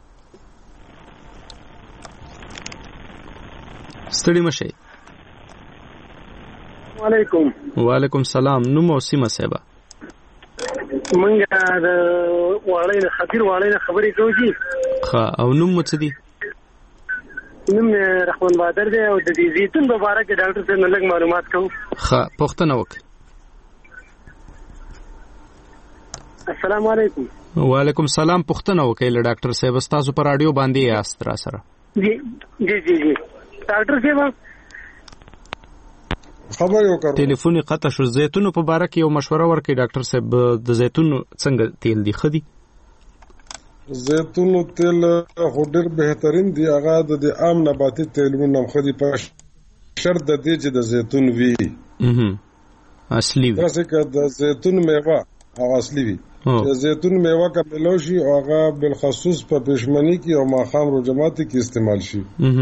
ستړي مشه. وعلیکم. وعلیکم سلام. نوم او سیمه صاحب منګه د وړاندې خبير وړاندې خبرې کوي. ښه او نوم مو څه دي؟ نوم رحمان بادر دی او د دې زیتون په اړه کې ډاکټر څخه لږ معلومات کوم. ښه پوښتنه وکړه. السلام علیکم. وعلیکم سلام. پوښتنه وکړئ له ډاکټر صاحب. تاسو پر رادیو باندې یاست را سره؟ جی جی جی جی ډاکټر صاحب خبر یو کړو. ټلیفون قطع شو. زیتون په اړه کې یو مشوره ورکړئ ډاکټر صاحب. د زیتون څنګه تیل دی خدي؟ زیتون تیل خو ډېر بهترین دی. هغه د عام نباتي تیلونو خدي په شرط د دې چې د زیتون وی اصلي وي. تاسو که د زیتون میوه او اصلي وي چې زیتون میوه کا ملوشي او هغه بالخصوص په پښمنی کې او ماخام روجماتي کې استعمال شي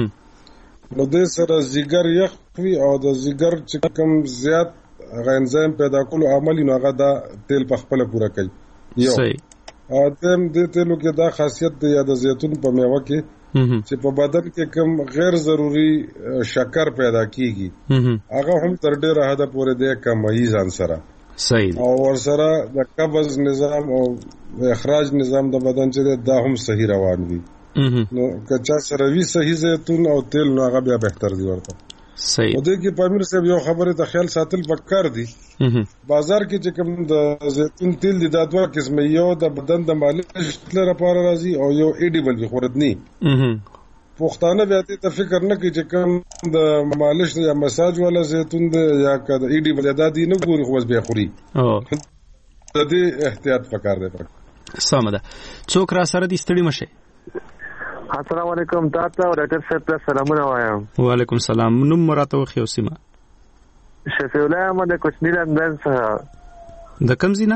نو د سره زیګر یخ وي او د زیګر چې کوم زیات غنځم پیدا کولو عملی نو هغه دا تیل په خپل پوره کوي. یو ا دیم د تیلو کې دا خاصیت دی یا د زیتون په میوه کې چې په بدن کې کوم غیر ضروری شکر پیدا کیږي هغه هم تر ډیره حد پورې د کمایي ځان سره. صحیح. او ورسره د قبض نظام او اخراج نظام د بدن چې دا هم صحیح روان وي. نو کچا سره وی صحیح زیتون او تیل نو هغه بیا بهتر دی ورته. صحیح. او د کې پامیر صاحب یو خبره ته خیال ساتل پکار دي. بازار کې چې کوم د زیتون تیل دي دا دوه قسمه یو د بدن د مالش لپاره راځي او یو ایډیبل وي خوردنی. پښتانه بیا ته فکر نه کوي چې کوم د مالش یا مساج والا زیتون دی یا کده ایډیبل ادا دي نه ګوري خو بس بیا خوري. او د دې احتیاط پکار دی. سم ده. څوک را سره دي ستړي مشه. السلام علیکم. تاسو او ډاکټر صاحب ته سلامونه وایم. وعلیکم سلام. نوم مراته وخی او سیمه شفیع الله احمد کوچنی لندن څخه. د کوم ځای نه؟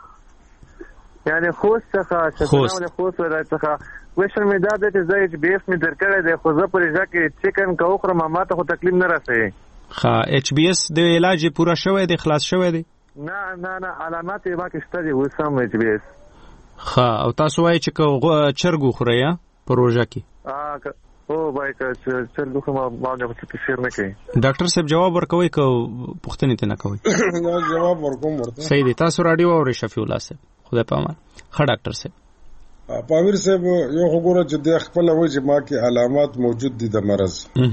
یعنی خوست څخه. شفیع الله خوست څخه. وښه مې دا د چې ایچ بي اس مې درکړې ده خو زه پرې ځکه چیکن کا اوخره ما ته خو تکلیف نه راسي. ښه ایچ بي اس د علاج پورا شوی دی خلاص شوی دی؟ نه نه نه علامات یې واکه شته دي وسم ایچ بي اس. ښه او تاسو وایي چې چرګ خورئ یا پروژه کې؟ ا او وای که چرګ خو ما باندې څه تفسیر نه کوي. ډاکټر صاحب جواب ورکوي که پوښتنه ته نه کوي؟ نه جواب ورکوم ورته. صحیح دی. تاسو رادیو او شفیع الله صاحب خدای په امان. ښه ډاکټر صاحب. پامیر صاحب یو وګوره چې د خپل وای چې ما کې علامات موجود دي د مرض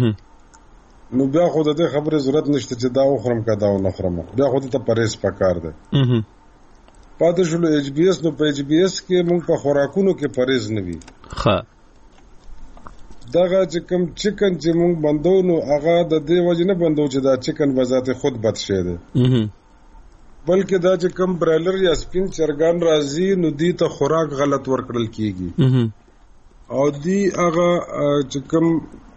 نو بیا خو د دې خبره ضرورت نشته چې دا وخرم کا دا نه خرم بیا خو ته پرهیز پکار ده. پاتې شول ایچ بي اس نو په ایچ بي اس کې موږ په خوراکونو کې پرهیز نه وي. ښه دغه چې کوم چکن چې موږ بندو نو هغه د دې وجه نه بندو چې دا چکن بذات خود بد شه ده بلکې دا چې کوم برایلر یا سپین چرګان راځي نو دی ته خوراک غلط ورکړل کیږي او دی هغه چې کوم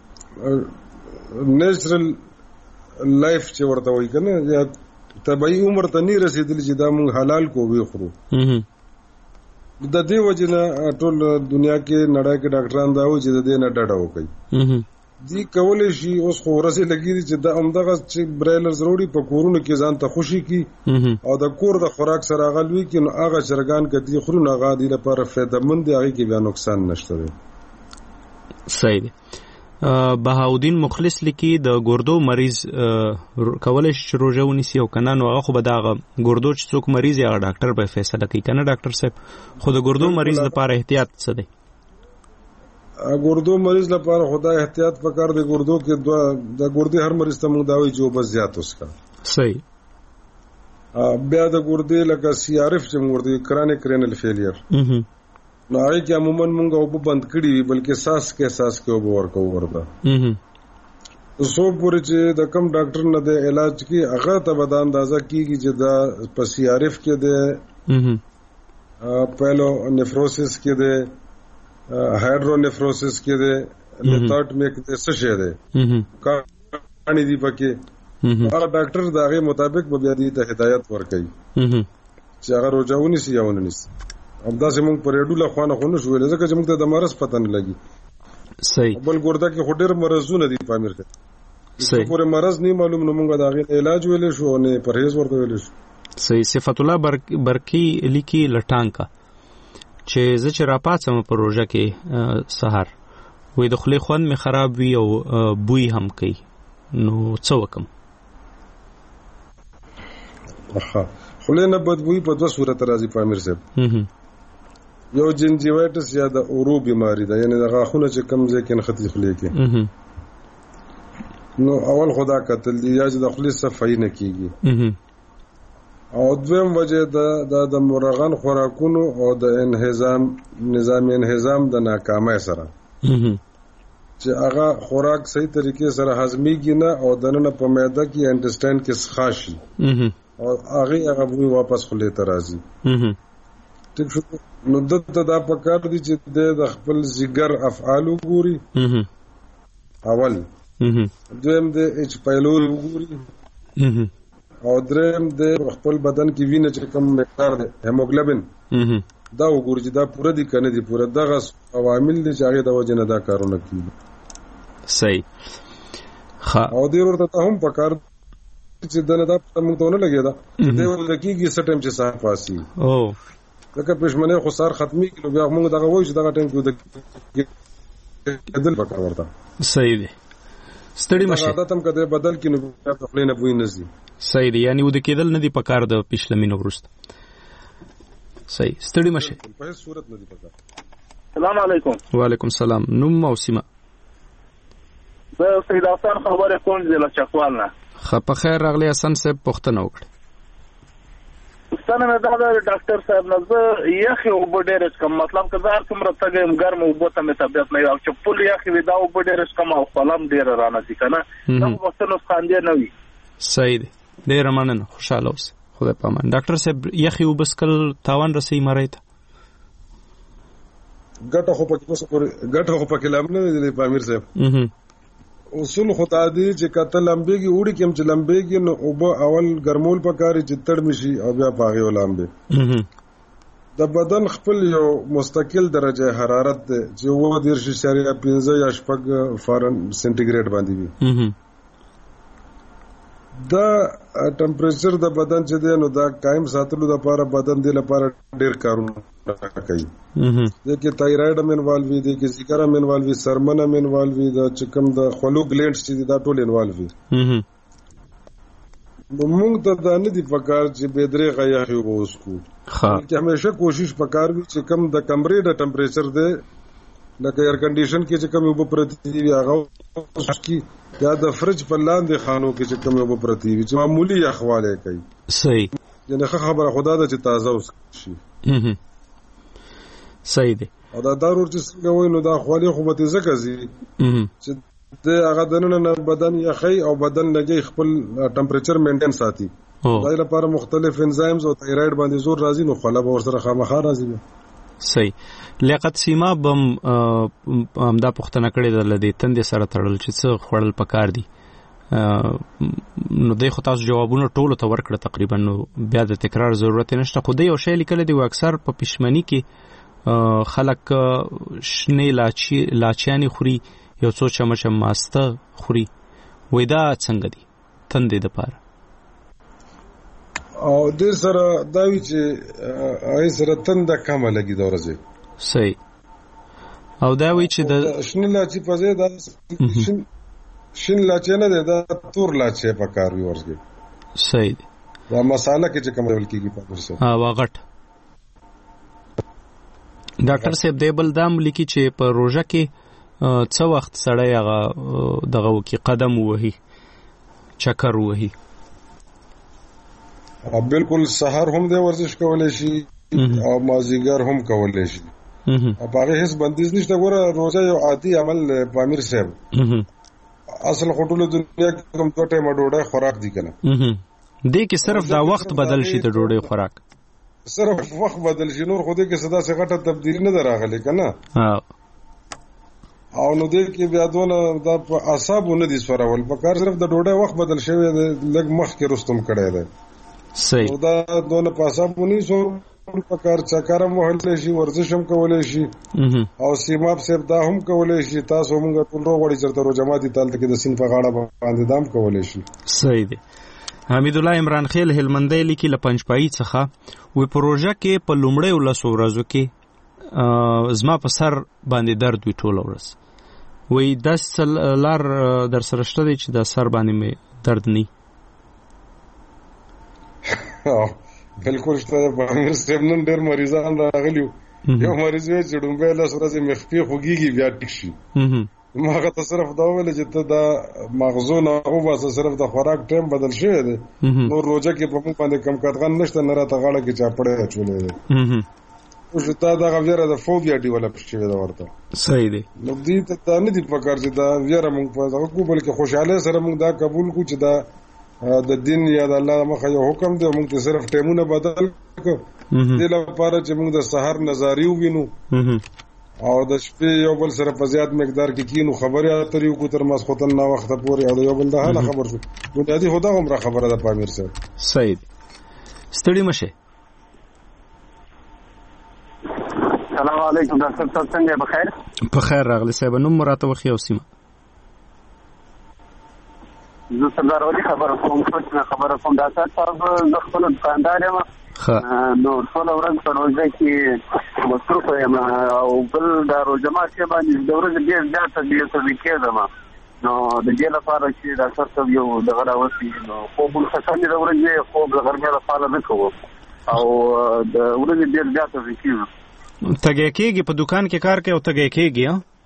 نیچرل لایف چې ورته وایي کنه یا طبيعي عمر ته نه رسیدلی چې دا موږ حلال کو وی خورو. د دې وجنه ټول دنیا کې نړۍ کې ډاکټران دا وایي چې د دې نه ډډه وکړي دی کولای شي اوس خو ورسې لګیږي چې د همدغه چې برایلر ضروري په کورونو کې ځان ته خوشي کی او د کور د خوراک سره غلوي کې نو هغه چرګان کدي خورونه غادي لپاره فائدہ مند دی، هغه کې بیا نقصان نشته دی. صحیح دی. بهاودین مخلص لیکي د ګردو مریض کولای شي روزه ونیسي او کنه نو هغه خو به دا ګردو چې څوک مریض یا ډاکټر به فیصله کوي کنه ډاکټر صاحب، خو د ګردو مریض لپاره احتیاط څه دی؟ ګردو مریض لپاره خدای احتیاط پکار دی. ګردو کې دوه د ګردې هر مریض ته موږ داوي چې وبس زیات وسکا. صحیح. بیا د ګردې لکه سی آر اف چې موږ د کرانیک رینل فیلیر نو هغه کې عموما موږ وب بند کړی وي بلکې ساس کې ساس کې وب ورکو ورته سو پورې چې د کم ډاکټر نه د علاج کې هغه ته به د اندازه کیږي چې د په سی آر اف کې د پیلو نیفروسس کې د هایډرونیفروسس کې ده لیتاټ میک د څه شه ده کانی دی پکې هغه ډاکټر دا غي مطابق به بیا دې ته هدایت ورکړي چې هغه روزاونی سي یاونه نس همدا زموږ پر اډوله خوانه خونه شوې ځکه چې موږ ته د مرز پته نه لګي. صحیح. بل ګوردا کې هډر مرزونه دي پامیر کې. صحیح. پورې مرز نه معلوم نو موږ دا غي علاج ویلې شو نه پرهیز ورته ویلې شو. صحیح. صفت الله برکی لیکي لټانکا چې زه چې راپاتم په روژه کې سحر وې د خولې خوند مې خراب وي او بوی هم کوي نو څه وکم؟ اها خولې نه بد بوی په دوه صورت راځي پامیر صاحب. یو جنجیوایټس یا د اورو بیماری ده، یعنی د غاښونو چې کم ځای کې نښتي خولې کې نو اول خدا قتل دی یا چې د خولې صفایي نه کیږي او دویم وجه د د مرغان خوراکونو او د انهضام نظام انهضام د ناکامۍ سره چې هغه خوراک صحیح طریقې سره هضمېږي نه او دننه په معده کې انټسټاین کې سخاشي او هغه هغه بوی واپس خولې ته راځي. ټیک شو. نو دته دا پکار دي چې د خپل ځګر افعال وګوري اول، دویم د اچ پایلور وګوري او دریم د خپل بدن کې وینه چې کم مقدار ده هیموګلوبین دا وګورئ چې دا پوره دي کنه دي پوره دغه عوامل دي چې هغه د وجه نه دا کارونه کوي. صحیح. خا او دې ورته هم پکار چې دنه دا موږ ته نه لګي دا د ولکېږي سټم چې صاحب پاسي او لکه پښمنه خو سار ختمي کړو بیا موږ دغه وایو چې دغه ټیم کې د بدل پکار ورته. صحیح دی. ستړي مشه عادت هم کده بدل کې نو په خپل نه بوی نزي. صحیح دی. یعنی ود کېدل نه دی پکار د پښلمینو ورست. صحیح. ستړي مشه په هیڅ صورت نه دی پکار. السلام علیکم. وعلیکم السلام. نوم او سیمه؟ زه سید حسن خبره کوم ضلع چکوال نه. خپ خیر راغلی حسن صاحب پښتنه وکړه. ستنه مې دا د ډاکټر صاحب نه زه یخي او بډېرس کوم مطلب که زار کوم راتګم ګرم او بوته مې طبيعت نه او چې پول یخي ودا او بډېرس کوم او فلم ډېر رانه دي کنه نو وخت نو خاندې نه وي. صحیح دی. ډېر مننه. خوشاله اوس. خدای پامان. ډاکټر صاحب یخي او بسکل تاوان رسي مړی ته ګټه خو پکې اوس پر ګټه خو پکې لام نه دی پامیر صاحب. اصول خطا دي چې کته لمبيږي وړي کوم چې لمبيږي نو او به اول ګرمول پکاري چې تړ مشي او بیا پاغي ولامبي د بدن خپل یو مستقل درجه حرارت ده چې و د ارشي شریعه پنځه یا شپږ فارن سنټیګریډ باندې وي. دا ټمپریچر د بدن چې دی نو دا قائم ساتلو د لپاره بدن دی لپاره ډیر کارونه کوي. دغه تایراید هم انوالو وي، دغه ذکر هم انوالو وي، سرمن هم انوالو وي، د چکم د خلو ګلینډز چې دا ټول انوالو وي. نو موږ ته دا نه دی پکار چې به درې غیا خو وسکو. ها چې همیشه کوشش پکار وي چې کم د کمرې د ټمپریچر دی لکه ایر کنډیشن کې چې کم یو پرتی وي هغه وسکی یا د فرج په لاندې خانو کې چې کم یو پرتی وي چې معمولی اخواله کوي. صحیح. یعنی خبره خدا د چې تازه اوس شي. صحیح دی. او دا ضرور چې څنګه وای نو دا خواله خو به زکه زی چې د هغه دننه بدن یخی او بدن لګي خپل ټمپریچر مینټین ساتي. دا لپاره مختلف انزایمز او تایراید باندې زور راځي نو خلا به ورسره خامخا راځي. صحیح. لیاقت سیما بم همدا پښتنه کړې ده لدې تندې سره تړل چې څه خړل پکار دي نو دوی خو تاسو جوابونه ټولو ته ورکړه تقریبا نو بیا د تکرار ضرورت نشته. خو دوی یو شی لیکل دي اکثر په پښمنی کې خلک شنه لاچی لاچیانی خوري یو څو چمچه ماسته خوري وای دا څنګه دي تندې د پاره او د سره دا وی چې آی سره تنده کمه لګي دا ورځي صحیح او دا وی چې د شنه لاچی په ځای دا شین لاچی نه ده دا تور لاچی په کار وي ورځي صحیح دا مساله کې چې کوم ډول کېږي په ورسره ها واغټ ډاکټر صاحب دی بل دام لیکي چې په روژه کې څو وخت سړی هغه دغه وکي قدم وهي چکر وهي بالکل سحر هم د ورزش کولای شي او مازیګر هم کولای شي او هغه هیڅ بندیز نشته ګوره روزه یو عادي عمل پامیر صاحب اصل خټول دنیا کې کوم ټوټه مډوډه خوراک دي کنه دې کې صرف دا وخت بدل شي د ډوډۍ خوراک صرف وخت بدل شي نور خو دې کې صدا څه غټه تبدیلی نه دراغلي کنه او نو دې کې بیا دونه د اعصاب نه دي سورول په کار صرف د ډوډۍ وخت بدل شوی لګ مخ کې رستم کړی دی صحیح دا دونه په اعصاب نه سو په کار چکرم وهل شي ورزش هم کولای شي او سیماب صاحب دا هم کولای شي تاسو موږ ټول وروړي چرته رو جماعتي تالت کې د سین په غاړه باندې دام کولای شي صحیح دی حمید الله عمران خیل هلمندی لیکي ل پنځپای څخه وی پروژه کې په لومړی ولس ورځو کې زما په سر باندې درد وی ټول ورځ وی داس لار در سره شته چې د سر باندې مې درد نه بالکل شته باندې سټیم نن ډېر مریضان راغلیو یو مریض وی چې ډومبه له سره زې مخفي خوږیږي بیا ټیک شي ماغه تصرف دا ویل چې ته دا مغزونه او بس صرف د خوراک ټیم بدل شوی دی نو روزه کې په موږ باندې کم کټغان نشته نه راته غاړه کې چاپړې چولې دی او شته دا غوړه د فوبیا ډیولپ شوی دا ورته صحیح دی نو دې ته نه دی پکار چې دا ویره موږ په دغه کو بلکې خوشاله سره موږ دا قبول کو چې دا د دین یا د الله مخه یو حکم دی موږ ته صرف ټیمونه بدل کو دې لپاره چې موږ د سحر نظاری وینو او د شپې یو بل سره په زیات مقدار کې کینو خبرې اترې کو تر ماسختن نه وخت پورې او یو بل د حاله خبر شو بنیادی خدا عمره خبره ده پامیر صاحب صحیح ستړي مشه السلام علیکم ډاکټر صاحب څنګه بخیر په خیر راغلی صاحب نوم مراته وخی او سیمه زه سردار ولی خبر کوم چې خبر کوم دا صاحب د خپل دکاندار یم نو ټول ورځ په روزه کې مصروف یم او بل د روزه ماته باندې د ورځې ډېر زیات دې څه وکړم نو د دې لپاره چې ډاکټر صاحب یو دغه راوځي نو خو بل څه د ورځې خو د غرمې لپاره نه کوم او د ورځې ډېر زیات وکړم تګه کېږي په دکان کې کار کوي او تګه کېږي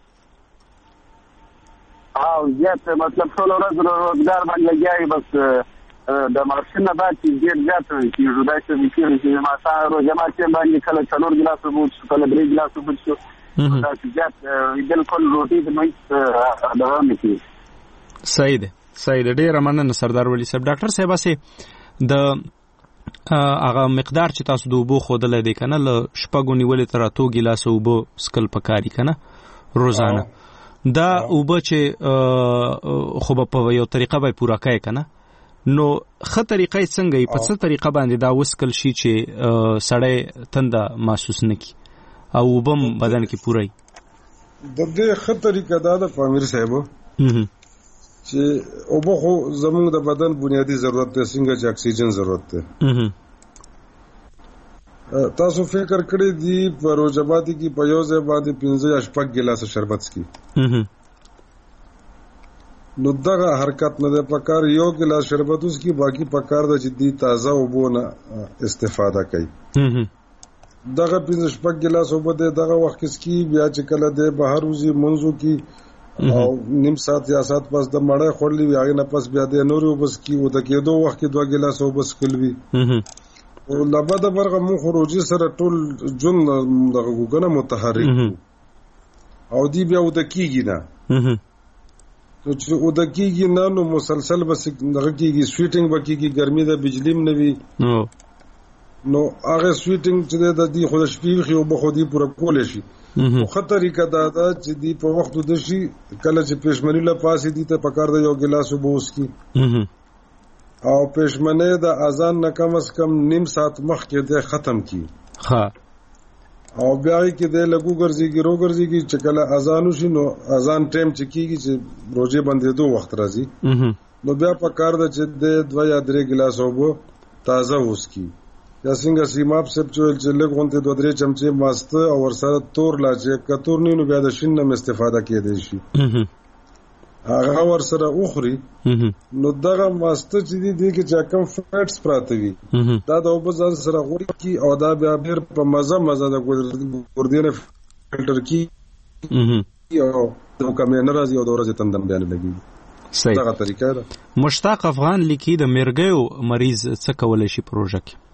ها او زیات مطلب ټول ورځ روزګار باندې لګیای بس د ماشین نه باندې ډیر زیات چې جوړای شي چې ما سره روزه ماته باندې کله څلور ګلاس وبو کله درې ګلاس وبو دا چې زیات بالکل روټي د مې دوام کوي صحیح ده صحیح ده ډیر مننه سردار ولی صاحب ډاکټر صاحب سي د هغه مقدار چې تاسو د وبو خودلې دی کنه ل شپږو نیولې تر اتو ګلاس وبو سکل پکاري کنه روزانه دا وبو چې خو په یو طریقه به پورا کوي کنه نو خه طریقې څنګه په څه طریقه باندې دا وسکل شي چې سړی تنده محسوس نکي او وبم بدن کې پورای د دې خه طریقه دا د پامیر صاحب چې اوبه خو زموږ د بدن بنیادی ضرورت دی څنګه چې اکسیجن ضرورت دی تاسو فکر کړی دی په روزباتي کې په یو ځای باندې پنځه یا شپږ ګلاس شربت سکي نو دغه حرکت نه ده پکار یو ګلاس شربت اوس کی باقی پکار د جدي تازه وبونه استفاده کوي دغه پنځه شپږ ګلاس وبد دغه وخت کې بیا چې کله د بهر وزي منځو کې او نیم ساعت یا ساعت پس د مړې خورلې وي هغه نه پس بیا د نورو وبس کی و د کېدو وخت کې دوه ګلاس وبس کلوي او لبد برغه مو خروجي سره ټول جون دغه وګنه متحرک او دی بیا ود کیږي نه چې او د کیږي نه نو مسلسل بس دغه کیږي سویټینګ بکیږي ګرمي د بجلیم نه وي نو هغه سویټینګ چې د دې خود شپې خو به خودي پوره کول شي خو خطرې کده دا چې دی په وخت د شي کله چې پېشمنی له پاسې دي ته پکار د یو ګلاس وبوس کی او پېشمنه د اذان نه کم از کم نیم ساعت مخکې د ختم کی ها او بیا کې د لګو ګرځيږي رو ګرځيږي چې کله اذان وشي نو اذان ټیم چې کیږي چې روزه بندېدو وخت راځي نو بیا په کار ده چې د دوه یا درې ګلاس اوبه تازه وسکي یا څنګه سیماب سپ چې لږ غونډه دوه درې چمچې ماسته او ورسره تور لا چې کتور نه نو بیا د شین نه استفاده کېدای شي هغه ورسره اخري نو دغه ماسته چې دي کې چې کم فټس پراته وي دا د اوبو ځان سره غوړي کی او دا بیا ډېر په مزه مزه د ګردینه فلټر کی او د کمینه راځي او د ورځې تندم بیان لګي صحیح دغه طریقه ده مشتاق افغان لیکي د مرګیو مریض څه کولای شي پروژه کې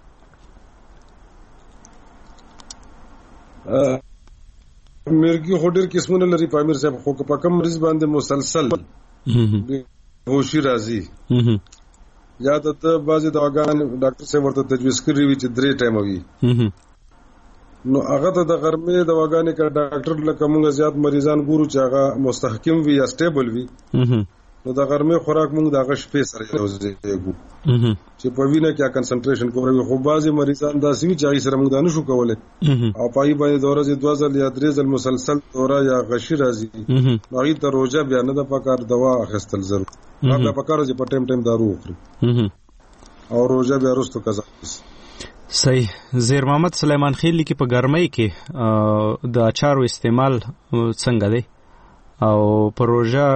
مرګي هډر قسمونه لري پامیر صاحب خو په کوم مریض باندې مسلسل هوشي راځي یا ته بعضی دواګان ډاکټر صاحب ورته تجویز کړی وي چې درې ټایم وي نو هغه ته د غرمې دواګانې کا ډاکټر لکه موږ زیات مریضان ګورو چې هغه مستحکم وي یا سټیبل وي نو د غرمې خوراک موږ د هغه شپې سره یوځای چې په وینه کې کنسنټریشن کوي خو بعضی مریضان داسې وي چې هغه سره موږ دا نشو کولای او پای باندې دوره چې دوه ځل یا درې ځل مسلسل دوره یا غشي راځي هغه ته روزه بیا نه د پکار دوا اخیستل ضرور هغه پکار چې په ټیم ټیم دارو وخوري او روزه بیا وروسته قضا صحیح. زیر محمد سلیمان خیل لیکي په ګرمۍ کې د اچارو استعمال څنګه دی او پروژه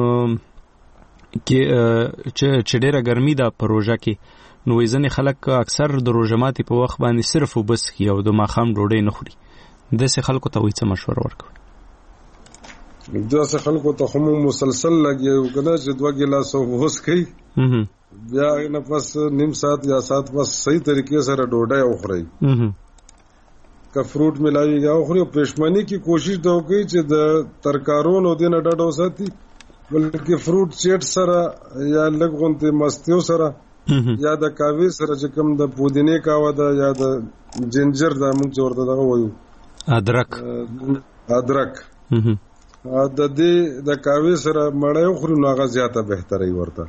کې چې ډېره ګرمي ده پروژه کې نو ځینې خلک اکثر د روژه ماتي په وخت باندې صرف وبس کی او د ماښام ډوډۍ نه خوري داسې خلکو ته وایي څه مشوره ورکوي داسې خلکو ته خو مسلسل لګي او کنه چې دوه ګیلاس وبس کوي بیا نه پس نیم ساعت یا ساعت پس صحیح طریقې سره ډوډۍ وخوري که فروټ ملاوي یا خوري پښمنۍ کی کوشش دا کوي چې د ترکارونو دینه ډډه وساتي بلکې فروټ چیټ سره یا لږ غونته مستیو سره یا د کاوی سره چې کوم د پودینه کاوه ده یا د جنجر دا موږ ورته دغه وایو ادرک ادرک د دې د کاوی سره مړیو خوري نو هغه زیاته بهتري ورته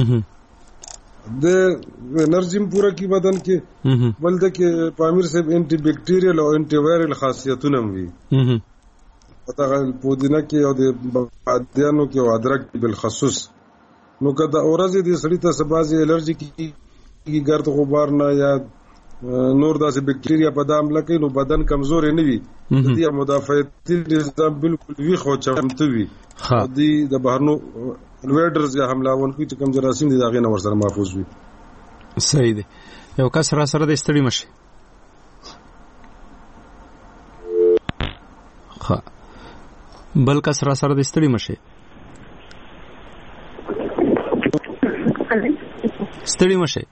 د انرژیم پورا کی بدن کې بلکې کې پامیر صاحب انټي بیکټیریل او انټي وایرل خاصیتونه وي پتہ پودینه کې او د بادیانو کې او ادرک بالخصوص نو کدا اورځي د سړی ته سبازي الرجی کی ګرد غبار نه یا نور داسې بیکټیریا په دام لکه نو بدن کمزور نه وي د دې مدافعتي نظام بالکل وی خو چمتو وي د د بهرنو الویډرز یا حملاون کوي چې کوم جراثیم دي دا غي نه ورسره محفوظ وي. صحیح دی. یو کس را سره د ستړي مشي ها بل کس را سره د ستړي مشي ستړي مشي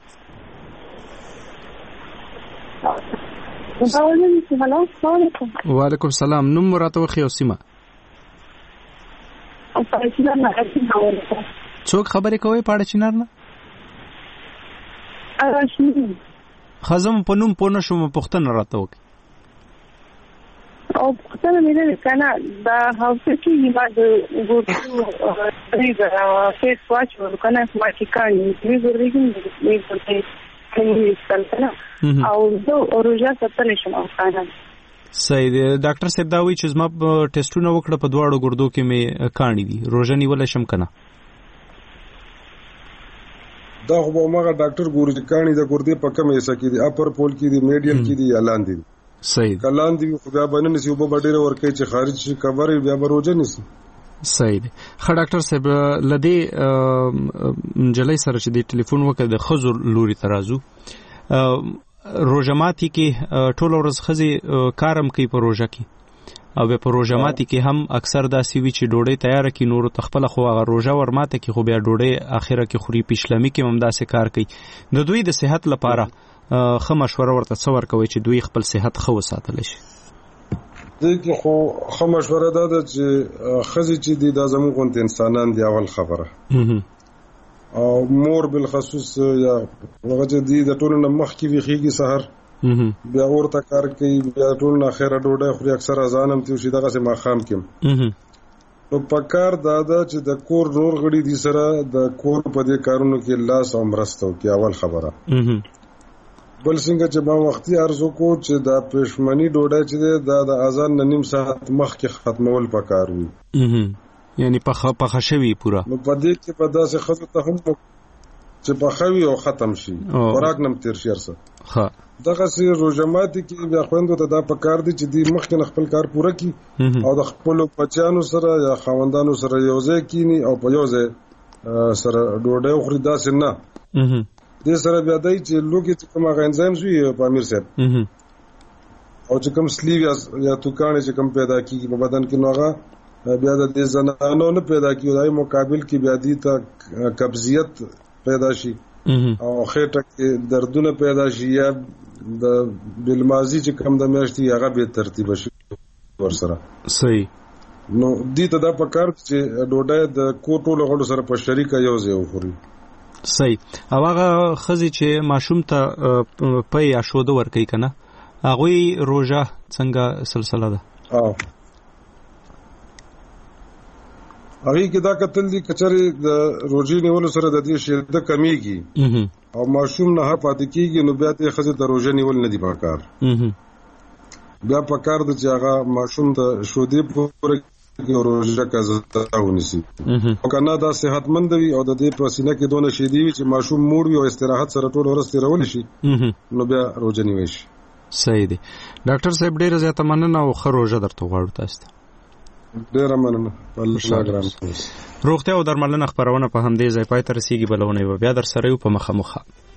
وعلیکم السلام. نوم راته وخی او سیمه څوک خبرې کوي پاړه چینار نه خزم په نوم پونه شوم پښتنه راته وکي او پښتنه مې نه کنه دا هاوسه کې ما د ګورو ریګه فیس واچ ورکنه ما چې کاني دې ورګین دې ورته کوي څنګه او زه روزه ستنه شم افغانان. صحیح دی. ډاکټر صاحب دا وایي چې زما ټیسټونه وکړه په دواړو ګردو کې مې کاڼي دي روزه نیولای شم کنه دا خو به ماغه ډاکټر ګوري چې کاڼي د ګردې په کومه حصہ کې دي اپر پول کې دي میډیل کې دي یا لاندې دي. صحیح. کلان دي خو بیا باندې نسی وب ډېر ورکه چې خارج شي کبر بیا به روزه نسی. صحیح دی. خا ډاکټر صاحب لدی جلای سره چې د ټلیفون وکړه د خزر لوري ترازو روزه ماتي کې ټول ورځ خزي کارم کوي په روزه کې او په روزه ماتي کې هم اکثر داسې وی چې ډوډۍ تیار کی نور تخپل خو هغه روزه ورماته کې خو بیا ډوډۍ اخره کې خوري پښلمی کې هم داسې کار کوي د دوی د صحت لپاره خه مشوره ورته څور کوي چې دوی خپل صحت خو وساتل شي. دغه خو خه مشوره ده چې خزي چې د زموږ انسانان دی اول خبره او مور بالخصوص یا هغه چې دی د ټولو مخ کې ویخيږي سحر بیا ورته کار کوي بیا ټول اخره ډوډۍ خوري اکثر ازانم ته شي دغه سه ماخام کې نو پکار دادا چې د کور نور غړي دي سره د کور په دې کارونو کې لاس او مرستو کې اول خبره بل څنګه چې ما وختي ارزو کو چې دا پښمنی ډوډۍ چې دا د اذان نه نیم ساعت مخکې ختمول پکار وي یعنی په پخه شوی پورا نو په دې کې په داسې خطر ته هم چې پخوي او ختم شي خوراک نم تیر شي ارسه ها دغه سي روزماتي کې بیا خويندو ته دا پکار دي چې دی مخکې خپل کار پوره کړي او د خپل بچانو سره یا خاوندانو سره یوځای کینی او په یوځای سره ډوډۍ خوري داسې نه دې سره بیا دای چې لوګي چې کوم غنځم شوی په امیر صاحب او چې کوم سلیو یا توکان چې کوم پیدا کیږي په بدن کې نوغه بیا د دې زنانو نه پیدا کیږي دای مقابل کې بیا دي ته قبضیت پیدا شي او خېټه کې دردونه پیدا شي یا د بلمازي چې کوم د میاشتي هغه به ترتیب شي ورسره صحیح نو دې ته دا پکار چې ډوډۍ د کوټولو غړو سره په شریکه یو ځای وخوري صحیح او هغه خزي چې ماشوم ته په یا شود ورکې کنه هغه روزه څنګه سلسله ده او هغه کې دا کتل دي کچري د روزي نیولو سره د دې شدت کمیږي او ماشوم نه پاتې کیږي نو بیا ته خزه د روزه نیول نه دی پکار بیا پکار د چې هغه ماشوم د شودې پورې کې روزه کزه ونیسي او کنه دا صحتمند وي او د دې پرسینه کې دونه شي دی چې ماشوم موړ وي او استراحت سره ټول ورسته رول شي نو بیا روزه نیوي شي صحیح دی ډاکټر صاحب ډیر زیاته مننه او خو روزه درته غواړم تاسو ډیر مننه الله ګران روغتیا او درملنه خبرونه په همدې ځای پای ته رسیدي بلونه بیا در سره یو په مخه مخه